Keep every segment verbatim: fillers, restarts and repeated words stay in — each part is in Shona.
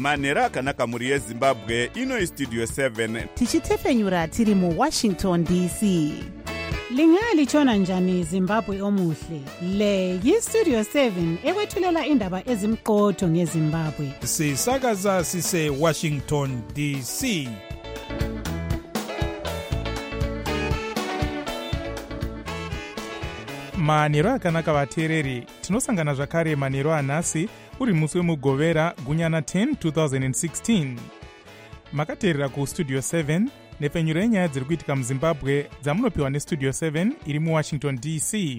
manhero akanaka mhuri yezimbabwe. Ino istudio seven tichitefenyura tiri muwashington D C. Lingalitshona njani Zimbabwe omuhle? Le yistudio seven ekwethulela indaba ezimqotho ngeZimbabwe. Sisakaza sise Washington D C. Manhero akanaka vateereri, tinosangana zvakare manhero anhasi uri musi wemugovera gunyana ten twenty sixteen. Makateerera kustudio seven nepfenyuro yenyaya dziri kuitika muzimbabwe dzamunopiwa nestudio seven iri muwashington D C.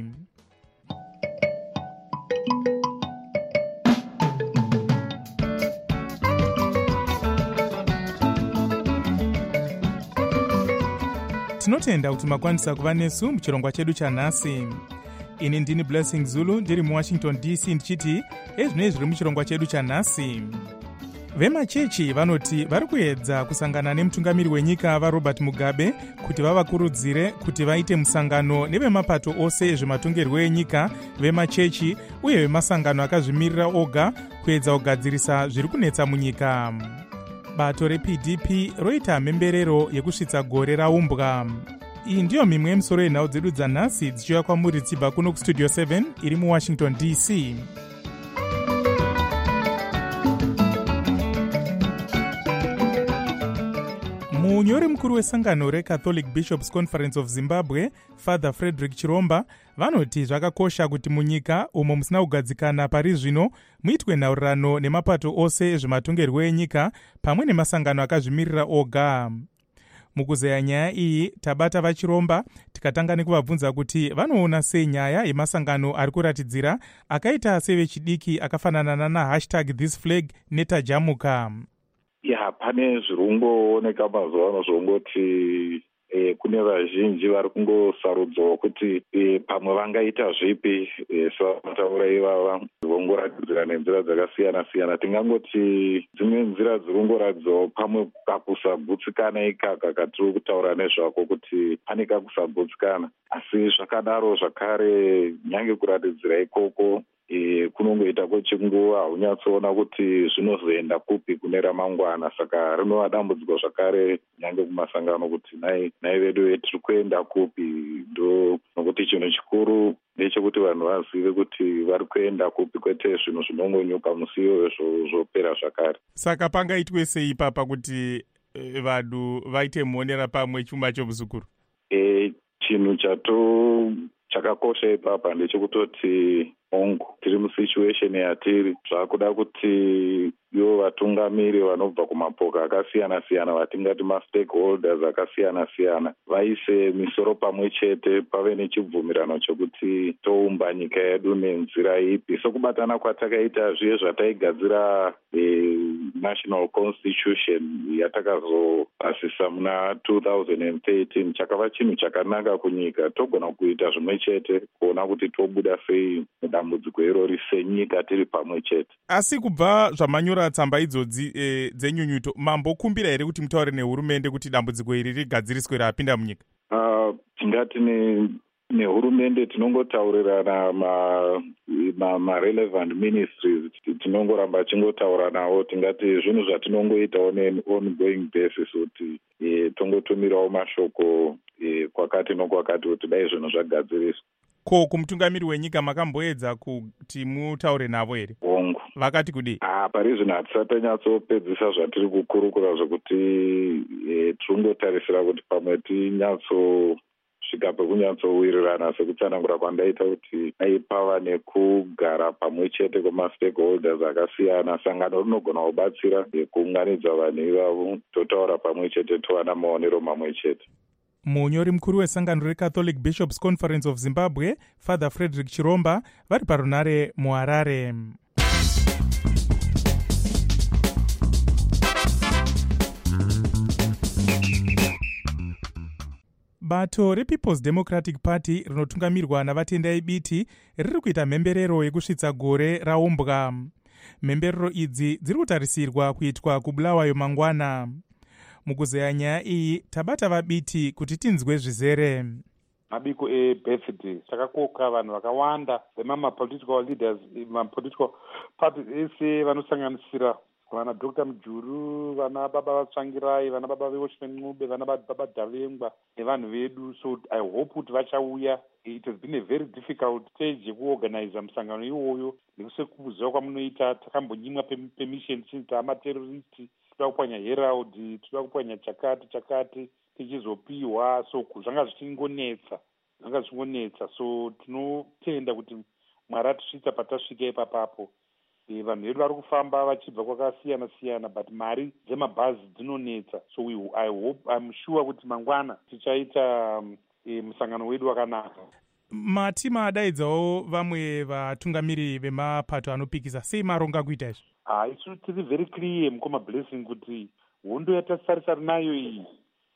Tinotenda kuti makwanisa kuva nesu muchirongwa chedu chanhasi. Ini ndini Blessing Zulu ndiri muwashington D C ndichiti ezvinoi zviri muchirongwa chedu chanhasi. Vemachechi vanoti vari kuedza kusangana nemutungamiri wenyika vaRobert Mugabe kuti vavakurudzire kuti vaite musangano nevemapato ose ezvematongerwo enyika, vemachechi uye vemasangano akazvimirira oga kuedza kugadzirisa zviri kunetsa munyika. Bato reP D P roita mhemberero yekusvitsa gore raumbwa. Iyi ndiyo mimwe yemisoro yenhau dzedu dzanhasi dzichiuya kwamuri dzibva kuno kustudio seven iri muwashington D C. Munyori mukuru wesangano reCatholic Bishops Conference of Zimbabwe, Father Frederick Chiromba, vanoti zvakakosha kuti munyika umo musina kugadzikana pari zvino muitwe nhaurirano nemapato ose ezvematongerwo enyika pamwe nemasangano akazvimirira oga. Mukuzeya nyaya iyi tabata vaChiromba tikatanga nekuvabvunza kuti vanoona sei nyaya yemasangano ari kuratidzira akaita sevechidiki akafanana na hashtag this flag netajamuka. Ya, pane zvirungooneka mazuva ano zvongoti e, kune vazhinji vari kungosarudzwa kuti e, pamwe vangaita zvipi e, sevataura ivava vongoratidzira nenzira dzakasiyana siyana. Tingangoti dzimwe nzira dzirongoradzwawo pamwe kakusagutsikana ikaka katiri kutaura nezvako kuti pane kakusagutsikana, asi zvakadaro zvakare nyange kuratidzira ikoko E, kunongoita kwechinguva haunyatsoona kuti zvinozoenda kupi kune ramangwana. Saka rinova dambudziko zvakare nyange kumasangano kuti nai nai vedu tiri kuenda kupi. Ndo nokuti chinhu chikuru ndechekuti vanhu vazive kuti vari kuenda kupi, kwete zvinhu zvinongonyuka musi iyoyo zvopera zvakare. Saka pangaitwe sei papa kuti e, vanhu vaite muonera pamwe chuma chomuzukuru? E, chinhu chato chakakosha ipapa ndechekutoti ongo tiri musituation yatiri zvakuda kuti ivo vatungamiri vanobva kumapoka akasiyana siyana, vatingati mastakeholders akasiyana siyana, vaise misoro pamwe chete, pave nechibvumirano chekuti toumba nyika yedu nenzira ipi. Sokubatana kwatakaita zviye zvataigadzira e, national constitution yatakazopasisa muna two thousand thirteen chakava chinhu chakanaka kunyika. Togona kuita zvimwe chete kuona kuti tobuda sei mudambudziko irori senyika tiri pamwe chete. Asi kubva zvamanyora tsamba idzodzi e, dzenyunyuto, mambokumbira here kuti mutaure nehurumende kuti dambudziko iri rigadziriswe rapinda munyika? Uh, tingati ne nehurumende tinongotaurirana ma, ma, ma relevant ministries, tinongoramba chingotaura navo. Tingati zvinhu zvatinongoitawo ne-ongoing basis kuti e, tongotumirawo mashoko e, kwakati nokwakati kuti dai zvinhu zvagadziriswa. Ko kumutungamiri wenyika makamboedza kuti mutaure navo here? Ongo. Vakati kudi? Ah, pari zvino hatisatanyatsoopedzisa zvatiri kukurukura zvokuti e, tirongotarisira kuti pamwe tinyatsosvika pekunyatsowirirana sekutsanangura kwandaita kuti aipava nekugara pamwe chete kwemastakeholders akasiyana. Sangano rinogona kubatsira e, kuunganidza vanhu ivavo totaura pamwe chete towana maonero mamwe chete. Munyori mukuru wesangano reCatholic Bishops Conference of Zimbabwe, Father Frederick Chiromba, vari parunare muHarare. Bato rePeople's Democratic Party rinotungamirwa navatendai biti riri kuita mhemberero yekusvitsa gore raumbwa. Mhemberero idzi dziri kutarisirwa kuitwa kuBulawayo mangwana. Mukuzeya nyaya iyi tabata vabiti kuti tinzwe zvizere. mabiko ebirthday takakoka vanhu vakawanda vemama political leaders, ma political parties ese vanosanganisira vana Doctor Mujuru, vana baba Vatsvangirai, vana baba veWatchman Ncube, vana baba Davengwa nevanhu vedu. So I hope kuti vachauya. It has been a very difficult stage yekuorganize musangano iwoyo nekusekuziva kwamunoita. Takambonyimwa permission since taamaterroristi, toda kupwanya Herald, toda kupwanya chakati chakati tichizopiwa. So zvanga zvichingonetsa zvanga zvichingonetsa. So tinotenda kuti Mwari atisvitsa patasvika ipapapo. E, vanhu vedu vari kufamba vachibva kwakasiyana siyana, but mari dzemabhazi dzinonetsa. So we, I hope, I'm sure kuti mangwana tichaita um, e, musangano wedu wakanaka. Matima adaidzawo vamwe vatungamiri vemapato anopikisa, sei maronga kuita izvi? Ah, isu tiri very clear mukoma Blessing kuti hondo yatasarisana nayo iyi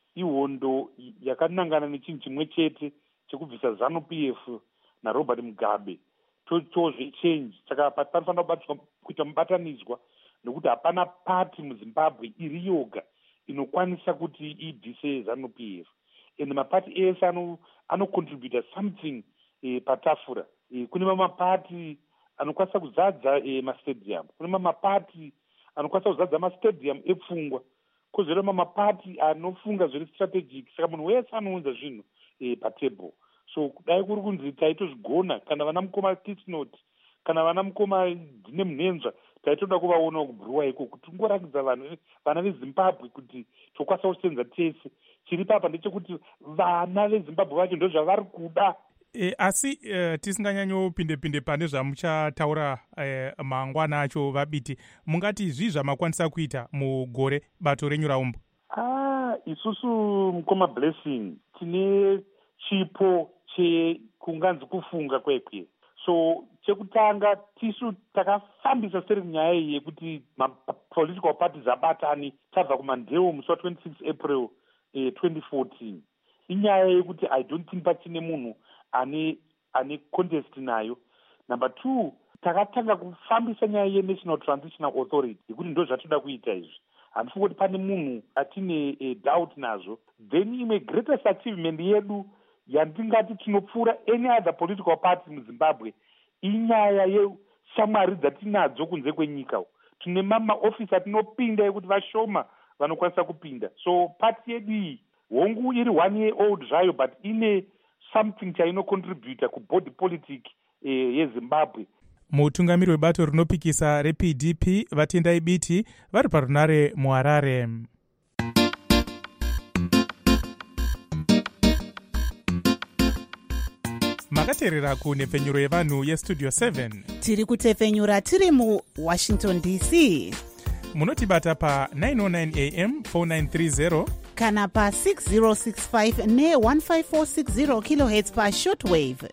ihondo yakanangana nechinhu chimwe chete chekubvisa ZANU P F naRobert Mugabe. Tozve change saka panofanira kuita mubatanidzwa nokuti hapana pati muZimbabwe iri yoga inokwanisa kuti ibvise ZANU P F, and mapati ese anocontributa something eh, patafura. Eh, kune mamapati anokwanisa kuzadza eh, mastadium, kune mamapati anokwanisa kuzadza mastadium epfungwa, kozere mamapati anofunga zviri strategic. Saka munhu wese anounza zvinhu eh, patable. So dai kuri kunzi taitozvigona kana vana mukoma Kisnot kana vana mukoma dzine munenzva taitoda kuvaona kubhuruwa iko kuti tingorakidza vanhu vana veZimbabwe kuti tokwanisa kusenza tese. Chiri papa ndechekuti vana veZimbabwe vacho ndo zvavari kuda. E, asi e, tisinganyanyopinde pinde pane zvamuchataura e, mangwana acho vabiti, mungati zvii zvamakwanisa kuita mugore bato renyu raumbu? Ah, isusu mukoma Blessing tine chipo chekunganzi kufunga kwekwe. So chekutanga tisu takafambisa seri nyaya iyi yekuti ma-political parties abatani tabva kumandeu musi wa twenty-six April eh, twenty fourteen. Inyaya yekuti I don't think pachine munhu ane ane contest nayo. Number two, takatanga kufambisa nyaya yeNational Transitional Authority yekuti ndo zvatoda kuita izvi. Handifungi kuti pane munhu atine eh, doubt nazvo. Then imwe greatest achievement yedu yandingati tinopfuura any other political party muZimbabwe inyaya yeshamwari dzatinadzo kunze kwenyika. Tine mamaofisi atinopinda ekuti vashoma vanokwanisa kupinda. So party yedu iyi hongu iri one year old zvayo, but ine something chainocontributa kubody politic eh, yeZimbabwe. Mutungamiri webato rinopikisa reP D P vatendai biti vari parunare muHarare. Makateerera kunhepfenyuro yevanhu yestudio seven. Tiri kutepfenyura tiri muWashington D C. Munotibata pa nine oh nine A M four nine three zero kana pa six zero six five ne one five four six zero kilohertz pa shortwave.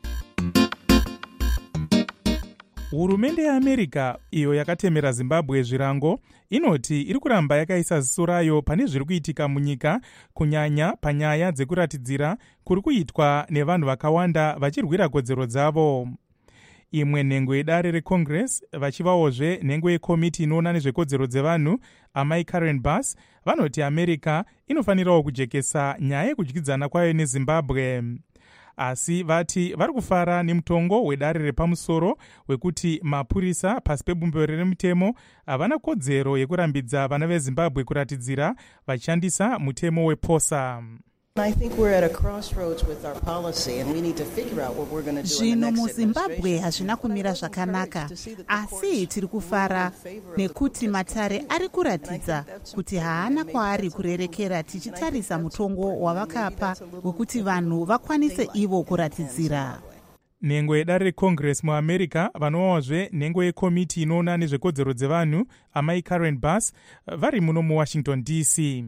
Hurumende yeAmerica iyo yakatemera Zimbabwe zvirango inoti iri kuramba yakaisa ziso rayo pane zviri kuitika munyika, kunyanya panyaya dzekuratidzira kuri kuitwa nevanhu vakawanda vachirwira kodzero dzavo. Imwe nhengo yedare reCongress vachivawozve nhengo yekomiti inoona nezvekodzero dzevanhu amai Karen Bass vanoti America inofanirawo kujekesa nyaya yekudyidzana kwayo neZimbabwe. Asi vati vari kufara nemutongo wedare repamusoro wekuti mapurisa pasi pebumbiro remutemo havana kodzero yekurambidza vana veZimbabwe kuratidzira vachishandisa mutemo weposa. I think we're at a crossroads with our policy and we need to figure out what we're going to do in the Zvino next muZimbabwe hazvina kumira zvakanaka, asi tiri kufara nekuti matare ari kuratidza kuti haana kwaari kurerekera tichitarisa mutongo wavakapa wekuti vanhu vakwanise ivo kuratidzira. Nhengo yedare reCongress muAmerica vanovawazve nhengo yekomiti inoona nezvekodzero dzevanhu amai Karen Bass vari muno muWashington D C.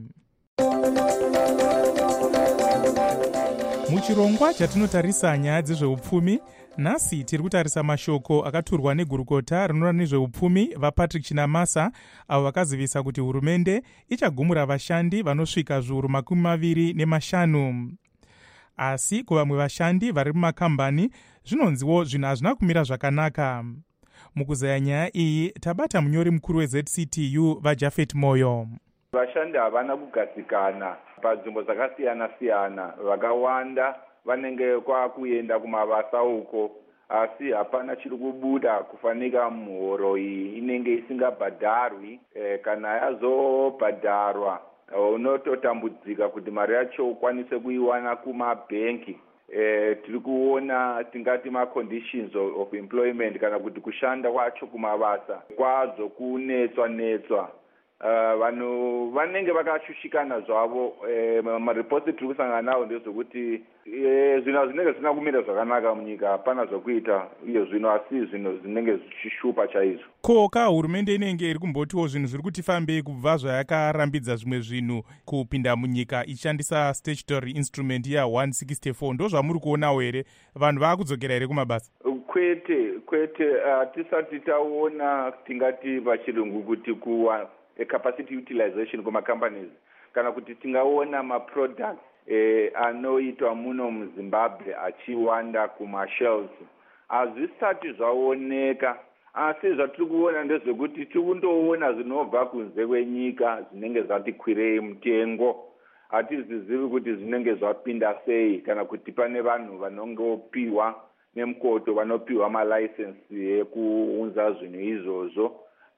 Muchirongwa chatinotarisa nyaya dzezveupfumi, nhasi tiri kutarisa mashoko akaturwa negurukota rinoona nezveupfumi vaPatrick Chinamasa avo vakazivisa kuti hurumende ichagumura vashandi vanosvika zviuru makumi maviri nemashanu. Asi kuvamwe vashandi vari mumakambani zvinonziwo zvinhu hazvina kumira zvakanaka. Mukuzaya nyaya iyi tabata munyori mukuru weZ C T U vaJafet Moyo. Vashandi havana kugadzikana panzvimbo dzakasiyana siyana, vakawanda vanenge kwakuenda kumabasa uko asi hapana chiri kubuda kufanika muhoro iyi inenge isingabhadharwi. E, kana yazobhadharwa unototambudzika kuti mari yacho ukwanise kuiwana kumabhenki. E, tiri kuona tingati ma-conditions of employment kana kuti kushanda kwacho kumabasa kwazo kunetswa netswa. Uh, vanhu vanenge vakashushikana zvavo. E, maripoti tiri kusangana nawo ndezvekuti e, zvinhu zvinenge zvisina kumira zvakanaka munyika, hapana zvokuita iyo zvino, asi zvinhu zvinenge zvichishupa chaizvo. Ko ka hurumende inenge iri kumbotiwo zvinhu zviri kuti fambei kubva zvayakarambidza zvimwe zvinhu kupinda munyika ichishandisa statutory instrument ya one sixty-four, ndo zvamuri kuonawo here? Vanhu vaakudzokera here kumabasa? Kwete, kwete. Hatisati uh, taona tingati pachirungu kuti kuwa a capacity utilization kuma-companies, kana kuti tingaona ma-products eh, anoitwa muno muZimbabwe achiwanda kuma-shelves. Hazvisati zvaoneka, asi zvatiri kuona ndezvekuti tiri kundoona zvinobva kunze kwenyika zvinenge zvati kwirei mutengo. Hatizizivi kuti zvinenge zvapinda sei, kana kuti pane vanhu vanongopiwa nemukoto vanopiwa malicense ekuunza zvinhu izvozvo.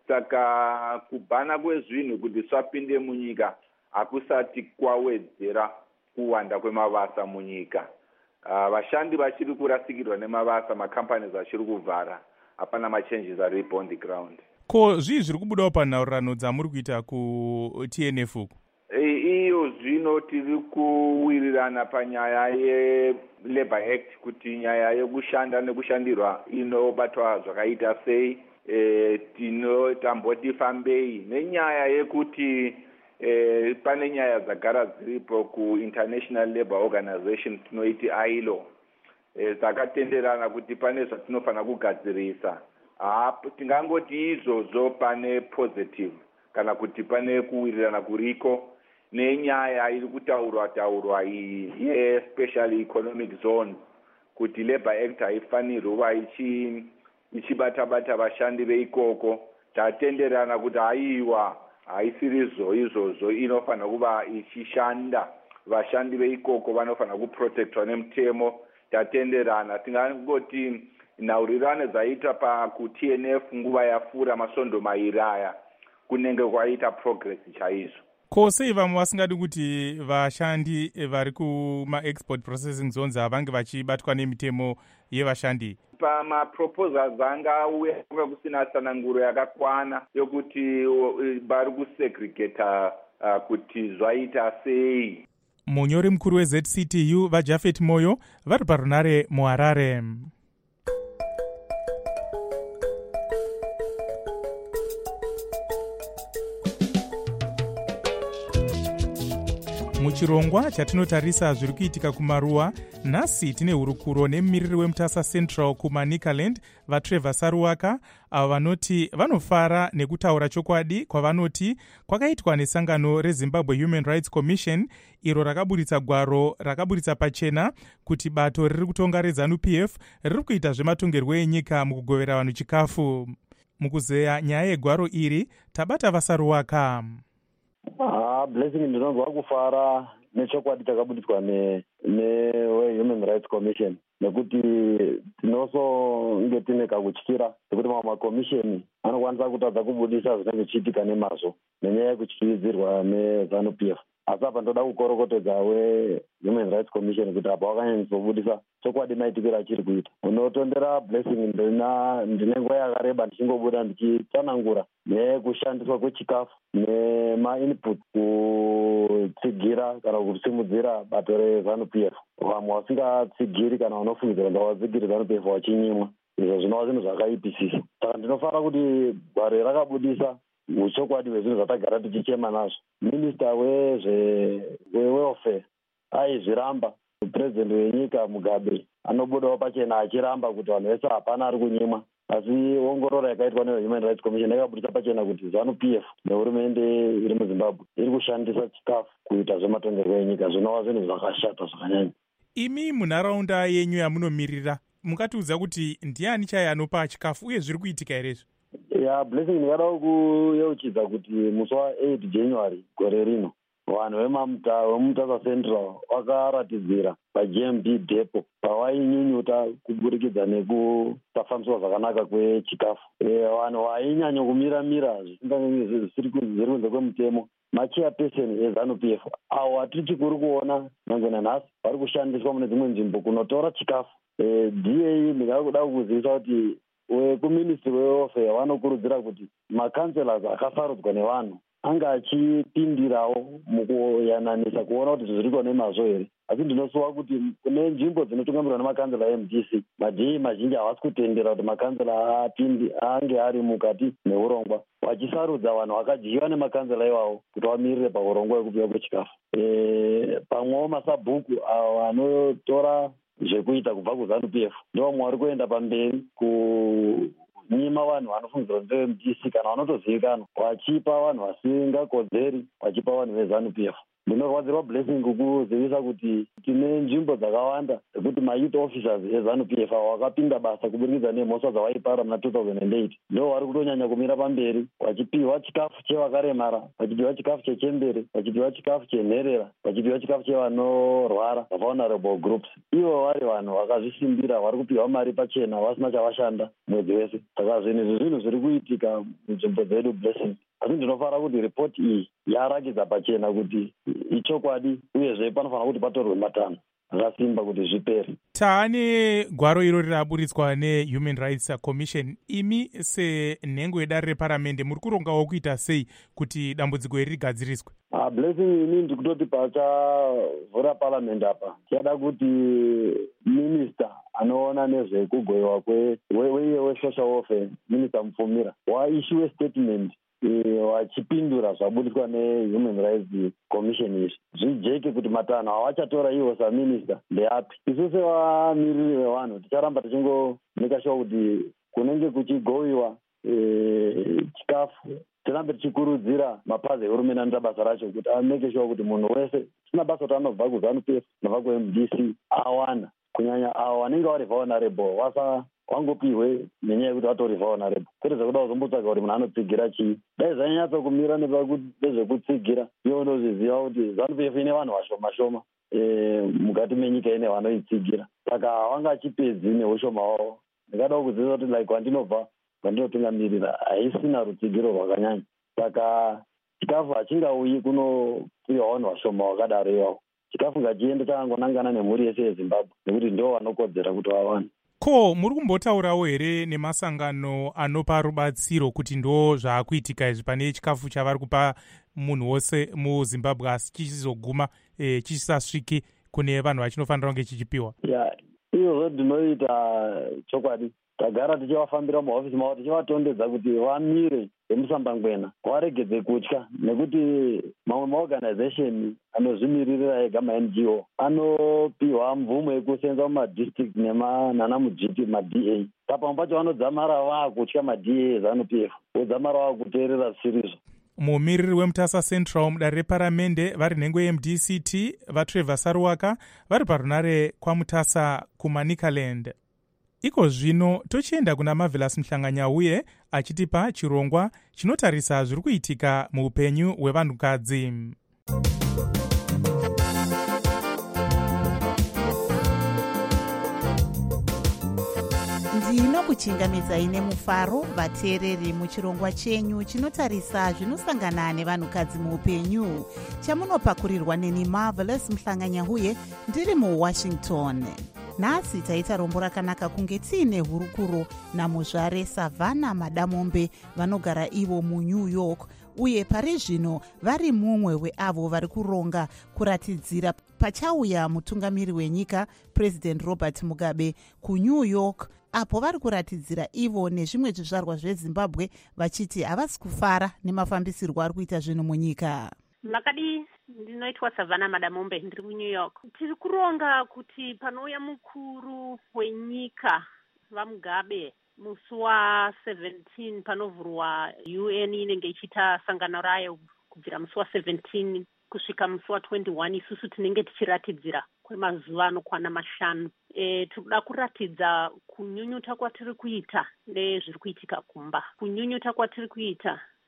Saka kubhana kwezvinhu kuti svapinde munyika hakusati kwawedzera kuwanda kwemabasa munyika. Uh, vashandi vachiri kurasikirwa nemabasa, macompanies achiri kuvhara, hapana machanges aripo on the ground. Ko zvii zviri kubudawo panhaurirano dzamuri kuita ku-T N F uku? E, iyo zvino tiri kuwirirana panyaya ye-Labour Act kuti nyaya yekushanda nekushandirwa inobatwa zvakaita sei. E, tinotamboti fambei nenyaya yekuti e, pane nyaya dzagara dziripo ku-International Labour Organization tinoiti I L O. E, dzakatenderana kuti pane zvatinofana kugadzirisa. Hapo tingangoti izvozvo pane positive kana kuti pane kuwirirana kuriko nenyaya iri kutaurwa taurwa iyi ye-special economic zone kuti Labour Act haifanirwi kuva ichi ichibata-bata vashandi veikoko. Tatenderana kuti haiwa haisirizvo izvozvo, inofanira kuva ichishanda. Vashandi veikoko vanofanira kuprotectwa nemutemo. Tatenderana. Tingangoti nhaurirano dzaita paku-T N F nguva yapfuura masvondo mairi aya kunenge kwaita progress chaizvo. Ko sei vamwe vasingadi kuti vashandi vari kuma-export processing zones havange vachibatwa nemitemo yevashandi? Pamaproposals angauya kunge kusina tsananguro yakakwana yokuti vari kusegregata uh, kuti zvaita sei. Munyori mukuru we-Z C T U vaJafet Moyo vari parunare muHarare. Muchirongwa chatinotarisa zviri kuitika kumaruwa, nhasi tine hurukuro nemumiriri weMutasa Central kuManicaland vaTrevor Saruwaka, avo vanoti vanofara nekutaura chokwadi kwavanoti kwakaitwa nesangano reZimbabwe Human Rights Commission, iro rakaburitsa gwaro rakaburitsa pachena kuti bato riri kutonga reZANU P F riri kuita zvematongerwo enyika mukugovera vanhu chikafu. Mukuzeya nyaya yegwaro iri tabata vaSaruwaka. Ah, blessing ndinonzwa kufara nechokwadi chakabudzwa ne ne-Human Rights Commission, nekuti tinosonge tine kakutyira nekuti mamwe makomisheni anokwanisa kutadza kubudisa zvinenge zvichiitika nemazvo nenyaya yekutyiridzirwa neZANU P F. Asi apa ndoda kukorokotedza we-Human Rights Commission kuti apa wakanyanyisobudisa chokwadi maitikiro achiri kuita. Unotondera blessing, ndina ndine nguva yakareba ndichingobuda ndichitsanangura nekushandiswa kwechikafu nema-input kutsigira kana kusimudzira bato reZANU P F. Vamwe vasingatsigiri kana vanofungidzira ngavadzigiri ZANU P F vachinyimwa. Izvo zvinova zvinhu zvakaipisisa. Saka ndinofara kuti gwaro rakabudisa uchokwadi hwezvinhu zvatagara tichichema nazvo. Minista wezve-welfare aizviramba. Purezidendi wenyika Mugabe anobudawo pachena achiramba kuti vanhu vese hapana ari kunyimwa. Asi ongororo yakaitwa neHuman Rights Commission yakabudisa pachena kuti ZANU P F nehurumende iri muZimbabwe iri kushandisa chikafu kuita zvematongerwo enyika, zvinova zvinhu zvakashata zvakanyanya. Imi munharaunda yenyu yamunomirira, mungatiudza kuti ndiani chaiye anopa chikafu uye zviri kuitika herezvo? Ya blessing, ndingada kuyeuchidza kuti musi wa eight January gore rino vanhu vemutasa central vakaratidzira paG M B depo pavainyunyuta kuburikidza nekusafambiswa zvakanaka kwechikafu. Vanhu vainyanya kumira-mira zvisiri kunze kwemutemo machairperson eZANU-P F avo hatiri chikuru kuona nange nanhasi vari kushandiswa mune dzimwe nzvimbo kunotora chikafu. D A ndingakuda kukuzivisa kuti wekuministry weWelfare vanokurudzira kuti makanselas akasarudzwa nevanhu anga achipindirawo mukuyananisa kuona kuti zvirikuwa nemazvo here. Asi ndinosuwa kuti kune nzvimbo dzinotungamirwa nemakansela e-M D C madhii mazhinji havasi kutendera kuti makansela apindi ange ari mukati neurongwa vachisarudza vanhu vakadyiwa nemakansela iwawo kuti vamirire paurongwa hwekupiwa kwechikafu. E, pamwewo masabhuku avo anotora zvekuita kubva kuZANU-P F ndovamwe vari kuenda pamberi kunyima vanhu vanofungidzwa kuti ve-M D C kana vanotozivikanwa vachipa vanhu vasingakodzeri vachipa vanhu veZANU-P F. Ndinorwadzirwa Blessing kukuzivisa kuti tine nzvimbo dzakawanda dzekuti mayouth officers eZANU-P F avo vakapinda basa kuburikidza nemhosva dzavaipara muna two thousand eight ndo vari kutonyanya kumira pamberi vachipiwa chikafu chevakaremara, vachipiwa chikafu chechembere, vachipiwa chikafu chenherera, vachipiwa chikafu chevanorwara vulnerable groups. Ivo vari vanhu vakazvisimbira vari kupiwa mari pachena vasina chavashanda mwedzi wese. Saka zvinhu izvi zvinhu zviri kuitika munzvimbo dzedu Blessing. Asi ndinofara kuti ripoti iyi yarakidza pachena kuti ichokwadi uyezve panofanira kuti patorwe matanho akasimba kuti zvipere. Taane gwaro iro raburitswa neHuman Rights Commission, imi senhengo yedare reparamende muri kurongawo kuita sei kuti dambudziko iri rigadziriswe? Ah, Blessing, ini ndikutoti pachavhura paramende apa tichada kuti minista anoona nezvekugoyiwa wesocial welfare, minista Mufumira, waishiwe statement vachipindura zvabudiswa neHuman Rights Commission izvi zvijeke kuti matanho avachatora ivo saminista ndeapi. Isu sevamiriri vevanhu ticharamba tichingonika sure kuti kunenge kuchigowiwa chikafu tirambe tichikurudzira mapazi ehurumende anoita basa racho kuti ameke sure kuti munhu wese sina basa kuti anobva kuZANU-P F nobva kuM D C awana, kunyanya avo vanenge vari vulnerable vasa wangopiwe nenyaya yekuti vatori vulnerable kwete zvekuda kuzombotsvaga kuti munhu anotsigira chii. Dai zvainyatsa kumira nezvekutsigira ivo ndozviziva kuti ZANU-P F ine vanhu vashoma shoma mukati menyika ine vanoitsigira, saka havanga chipedzi neushoma wavo. Ndingada kuziva kuti like kwandinobva kwandinotungamirira haisina rutsigiro rwakanyanya, saka chikafu hachingauyi kunopiwa vanhu vashoma vakadaro ivavo. Chikafu ngachiende chakangonangana nemhuri yese yeZimbabwe nekuti ndo vanokodzera kuti vawane. Ko muri kumbotaurawo here nemasangano anopa rubatsiro kuti ndo zvaakuitika izvi pane chikafu chavari kupa munhu wose muZimbabwe asi chichizoguma e, chisasviki kune vanhu vachinofanira kunge chichipiwa? Ya, izvozvo ndinoita chokwadi. Tagara tichivafambira muhofisi mavo tichivatondedza kuti vamire vemusambangwena varegedze kutya, nekuti mamwe maorganization anozvimiririra ega ma-N G O anopiwa mvumo yekusenza mumadistrict nana mujiti ma-D A. Tapamwe pacho vanodzamara vaakutya ma-D A eZANU-P F vodzamara vaakuteerera zvisizvo. Mumiriri weMutasa Central mudare reparamende vari nhengo yeM D C T vaTrevor Saruwaka vari parunare kwaMutasa kuManicaland. Iko zvino tochienda kuna Marvelous Mhlanganyauye achitipa chirongwa chinotarisa zviri kuitika muupenyu hwevanhukadzi. ndinokuchingamidzai nemufaro vateereri muchirongwa chenyu chinotarisa zvinosangana nevanhukadzi muupenyu chamunopakurirwa neni Marvelous Mhlanganyauye ndiri muWashington. Nhasi taita rombo rakanaka kunge tiine hurukuro namuzvare Savannah Madamombe vanogara ivo muNew York, uye pari zvino vari mumwe weavo vari kuronga kuratidzira pachauya mutungamiri wenyika President Robert Mugabe kuNew York, apo vari kuratidzira ivo nezvimwe zvizvarwa zveZimbabwe vachiti havasi kufara nemafambisirwo ari kuita zvinhu munyika. Makadi, ndinoitwa Savannah Madamombe, ndiri kuNew York. Tiri kuronga kuti panouya mukuru wenyika vaMugabe musi waseventeen panovhurwa U N inenge ichiita sangano rayo kubvira musi waseventeen kusvika musi watwenty-one, isusu tinenge tichiratidzira kwemazuva anokwana mashanu. E, tikuda kuratidza kunyunyuta kwatiri kuita nezviri kuitika kumba. Kunyunyuta kwatiri kuita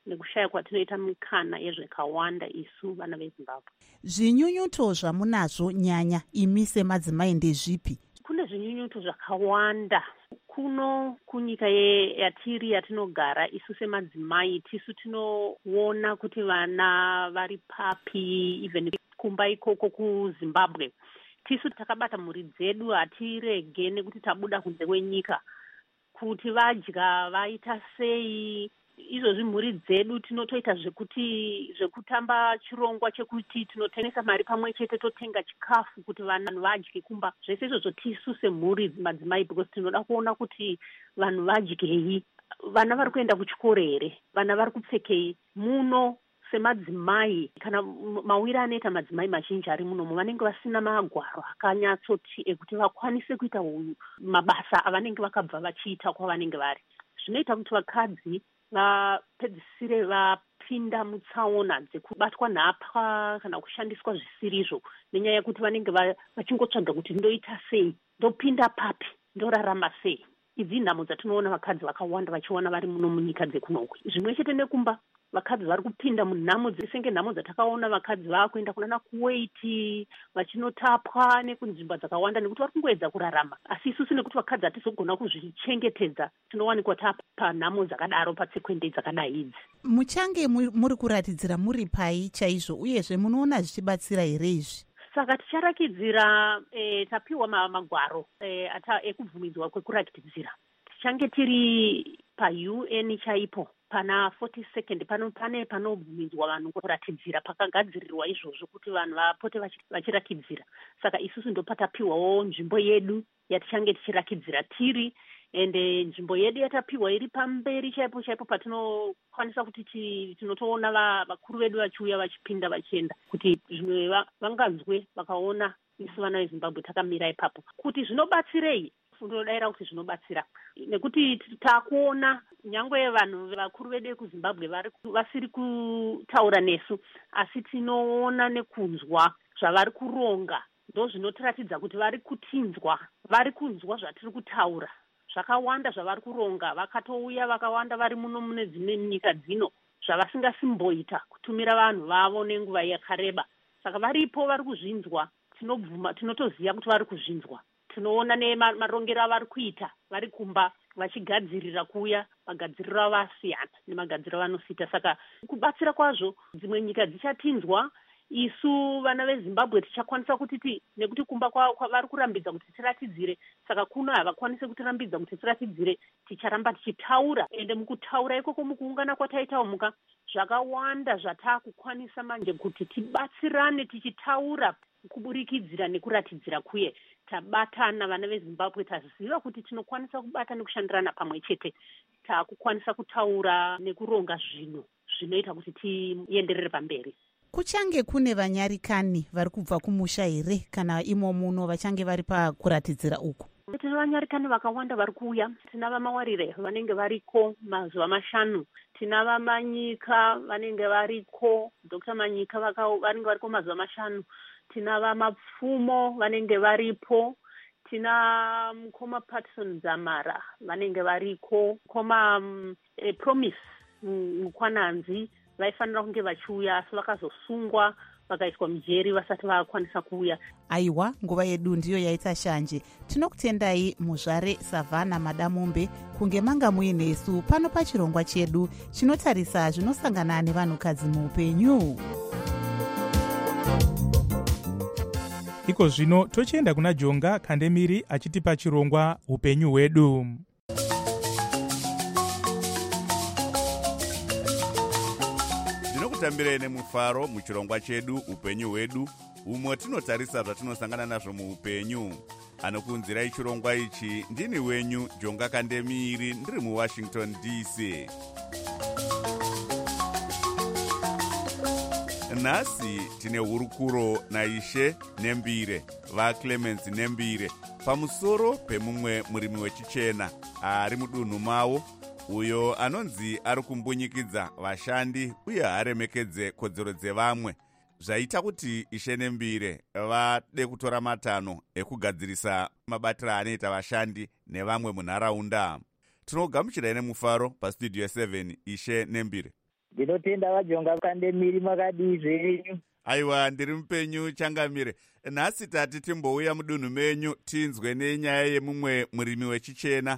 nekushaya kwatinoita mikana yezvakawanda isu vana vezimbabwe. Zvinyunyuto zvamunazvo nyanya imi semadzimai ndezvipi? Kune zvinyunyuto zvakawanda kuno kunyika yatiri yatinogara. Isu semadzimai tisu tinoona kuti vana vari papi, even kumba ikoko kuZimbabwe. Tisu takabata mhuri dzedu, hatirege nekuti tabuda kunze kwenyika kuti vadya vaita sei. Izvozvi mhuri dzedu tinotoita zvekuti zvekutamba chirongwa chekuti tinotengesa mari pamwe chete totenga chikafu kuti vanhu vadye kumba. Zvese izvozvo tisu semhuri madzimai, because tinoda kuona kuti vanhu vadyei, vana vari kuenda kuchikoro here, vana vari kupfekei. Muno semadzimai, kana mawiri anoita madzimai mazhinji ari munomo, vanenge vasina magwaro akanyatsoti ekuti vakwanise kuita mabasa avanenge vakabva vachiita kwavanenge vari. Zvinoita kuti vakadzi vapedzisire vapinda mutsaona dzekubatwa nhapwa kana kushandiswa zvisirizvo, nenyaya yekuti vanenge vachingotsvaga kuti ndoita sei, ndopinda papi, ndorarama sei. Idzi nhamo dzatinoona vakadzi vakawanda vachiwana vari muno munyika dzekunoku. Zvimwe chete nekumba, vakadzi vari kupinda munhamo dzesenge nhamo dzatakaona vakadzi vakuenda kunana kuwaiti vachinotapwa nekunzvimbo dzakawanda nekuti vari kungoedza kurarama. Asi isusu nekuti vakadzi hatizogona kuzvichengetedza, tinowanikwa tapa nhamo dzakadaro patsekwende dzakadai idzi. Muchange muri kuratidzira muri pai chaizvo, uyezve munoona zvichibatsira here izvi? Saka ticharakidzira e, tapiwa magwaro e, ata ekubvumidzwa kwekuratidzira. Tichange tiri pa-U N chaipo pana forty-second pano pane panobvumidzwa vanhu kuratidzira, pakagadzirirwa izvozvo kuti vanhu vapote vachiratidzira. Saka isusu ndopatapiwawo nzvimbo yedu yatichange tichiratidzira tiri, ende nzvimbo yedu yatapiwa iri pamberi chaipo chaipo patinokwanisa kuti tinotoona vakuru vedu vachiuya vachipinda vachienda, kuti zvimwe vanganzwe vakaona isu vana veZimbabwe takamira ipapo. Kuti zvinobatsirei? Ndinodayira kuti zvinobatsira nekuti takuona nyangwe vanhu vakuru vedu vekuZimbabwe vasiri kutaura nesu, asi tinoona nekunzwa zvavari kuronga, ndo zvinotiratidza kuti vari kutinzwa, vari kunzwa zvatiri kutaura. Zvakawanda zvavari kuronga, vakatouya vakawanda vari muno mune dzimwe nyika dzino zvavasingasimboita kutumira vanhu vavo nenguva yakareba. Saka varipo vari kuzvinzwa, tinobvuma, tinotoziva kuti vari kuzvinzwa. Tinoona nemarongero avari kuita vari kumba vachigadzirira kuuya, magadziriro avasiyana nemagadziriro avanosita. Saka kubatsira kwazvo dzimwe nyika dzichatinzwa, isu vana veZimbabwe tichakwanisa kuti nekuti kumba vari kurambidza kuti tiratidzire, saka kuno havakwanisi kutirambidza kuti tiratidzire, ticharamba tichitaura. Ende mukutaura ikoko, mukuungana kwataitawo muka, zvakawanda zvatakukwanisa manje kuti tibatsirane tichitaura kuburikidzira nekuratidzira kuye. Tabatana vana veZimbabwe, taziva kuti tinokwanisa kubata nekushandirana pamwe chete, takukwanisa kutaura nekuronga zvinhu zvinoita kuti tienderere pamberi. Kuchange kune vanyarikani vari kubva kumusha here, kana imo muno vachange vari pakuratidzira uku? Tine vanyarikani vakawanda vari kuuya. Tina vamawarire vanenge variko mazuva mashanu, tina vamanyika vanenge variko, Dr Manyika vanenge variko mazuva mashanu, tina vamapfumo vanenge varipo, tina mukoma Patson Zamara vanenge variko, mukoma um, e, Promise Mukwananzi vaifanira kunge vachiuya, asi vakazosungwa vakaiswa mujeri vasati vakwanisa kuuya. Aiwa, nguva yedu ndiyo yaita shanje. Tinokutendai muzvare Savannah Madamumbe kunge manga muinesu pano pachirongwa chedu chinotarisa zvinosangana nevanhukadzi muupenyu. Iko zvino tochienda kuna Jonga Kandemiri achitipa chirongwa upenyu hwedu. Ndinokutambirei nemufaro muchirongwa chedu upenyu hwedu, umwe tinotarisa zvatinosangana nazvo muupenyu. Anokunzirai chirongwa ichi ndini wenyu Jonga Kandemiri, ndiri muWashington D C. Nhasi tine hurukuro naIshe Nembire, vaClemens Nembire, pamusoro pemumwe murimi wechichena ari mudunhu mavo, uyo anonzi ari kumbunyikidza vashandi uye haremekedze kodzero dzevamwe, zvaita kuti Ishe Nembire vade kutora matanho ekugadzirisa mabatiro anoita vashandi nevamwe munharaunda. Tinogamuchirai nemufaro pastudio seven Ishe Nembire. ndinotenda vajonga kandemiri makadii zvenyu. Aiwa, ndiri mupenyu Changamire. Nhasi tati timbouya mudunhu menyu tinzwe nenyaya yemumwe murimi wechichena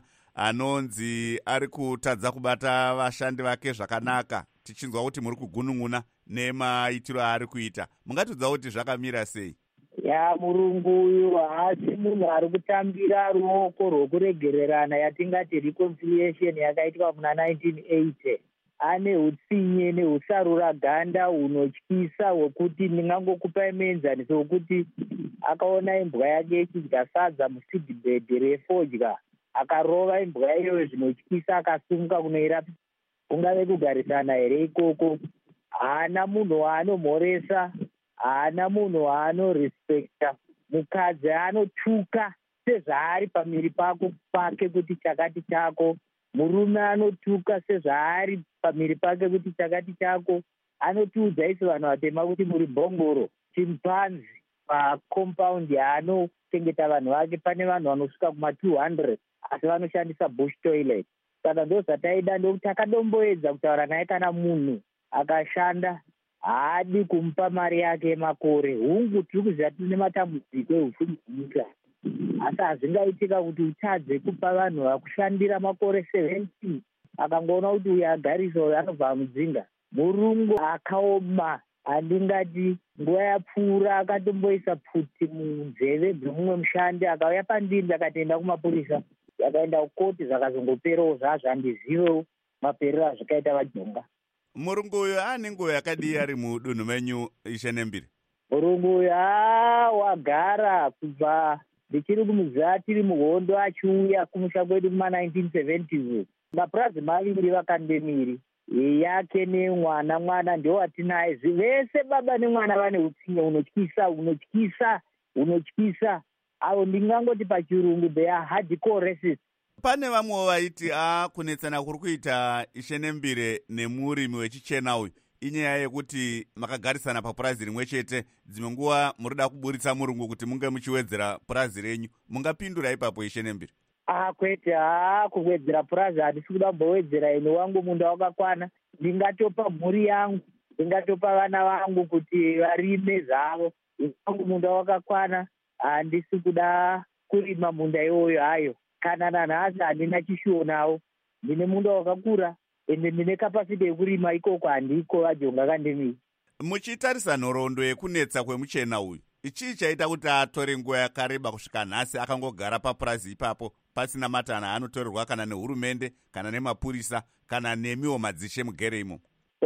anonzi ari kutadza kubata vashandi vake zvakanaka, tichinzwa kuti muri kugunun'una nemaitiro aari kuita. Mungatudza kuti zvakamira sei? Ya, murungu uyu haasi munhu ari kutambira ruoko rwokuregererana yatingati reconciliation yakaitwa muna nineteen eighty. Ane utsinye neusarura ganda hunotyisa hwekuti ndingangokupai muenzaniso wekuti akaona imbwa yake ichidya sadza musidbed refodya, akarova imbwa iyoyo zvinotyisa, akasunga kunoirapa. Kungave kugarisana here ikoko. Haana munhu waanomhoresa, haana wanhu waanorespekta. Mukadzi anotuka sezvaari pamiri pako pake kuti chakati chako. Murume anotuka sezvaari pamiri pake kuti chakati chako. Anotiudza isi vanhu vatema kuti muri bhongoro, chimpanzi. Pakompaundi yaanochengeta vanhu vake pane vanhu vanosvika kuma two hundred asi vanoshandisa bush toilet. Saka ndo zvataida, ndokuti akadomboedza kutaura naye kana munhu akashanda haadi kumupa mari yake yemakore. Hungu tiri kuziva tine matambudziko ehupfumi munyika, asi hazvingaitika kuti utadze kupa vanhu vakushandira makore seventy akangoona kuti uyu agariswa uyu anobva mudzinga. Murungu akaoma, handingati nguva yapfuura akatomboisa pfuti munzeve dzemumwe mushandi, akauya pandindi akatoenda kumapurisa, akaenda kukoti, zvakazongoperawo zvazvo. Handizivewo maperero azvikaita vajonga. Murungu uyu aane nguva yakadii ari mudunhu menyu Ishe Nembire? Murungu uyu haa wagara kubva ndichiri kumuziva tiri muhondo achiuya kumusha kwedu kuma nineteen seventies. Mapurazi maviri vakandemiri yake nemwana, mwana ndio watinaye. Vese baba nemwana vane utsinye unotyisa, unotyisa, unotyisa. Avo ndingangoti pachirungu they are hardcore racist. Pane vamwe vaiti a kunetsana kuri kuita Ishe Nembire nemurimi wechichena uyu inyaya yekuti makagarisana papurazi rimwe chete, dzimwe nguva murida kuburitsa murungu kuti munge muchiwedzera purazi renyu. Mungapindura ipapo Ishe Nembire? Ah, kwete, haa, kuwedzera purazi handisi kuda kumbowedzera ine wangu munda wakakwana. Ndingatopa mhuri yangu, ndingatopa vana vangu kuti varime zvavo. Wangu munda wakakwana, handisi kuda kurima munda iwoyo hayo. Kana nanhasi handina chishuwo nawo. Ndine munda wakakura, ende ndine kapasiti yekurima ikoko handiko vajonga kandemiri. Muchitarisa nhoroondo yekunetsa kwemuchena uyu, ichii chaita kuti atore nguva yakareba kusvika nhasi akangogara papurazi ipapo pasina matana anotorerwa kana nehurumende kana nemapurisa kana nemiwo madzishe mugere imo?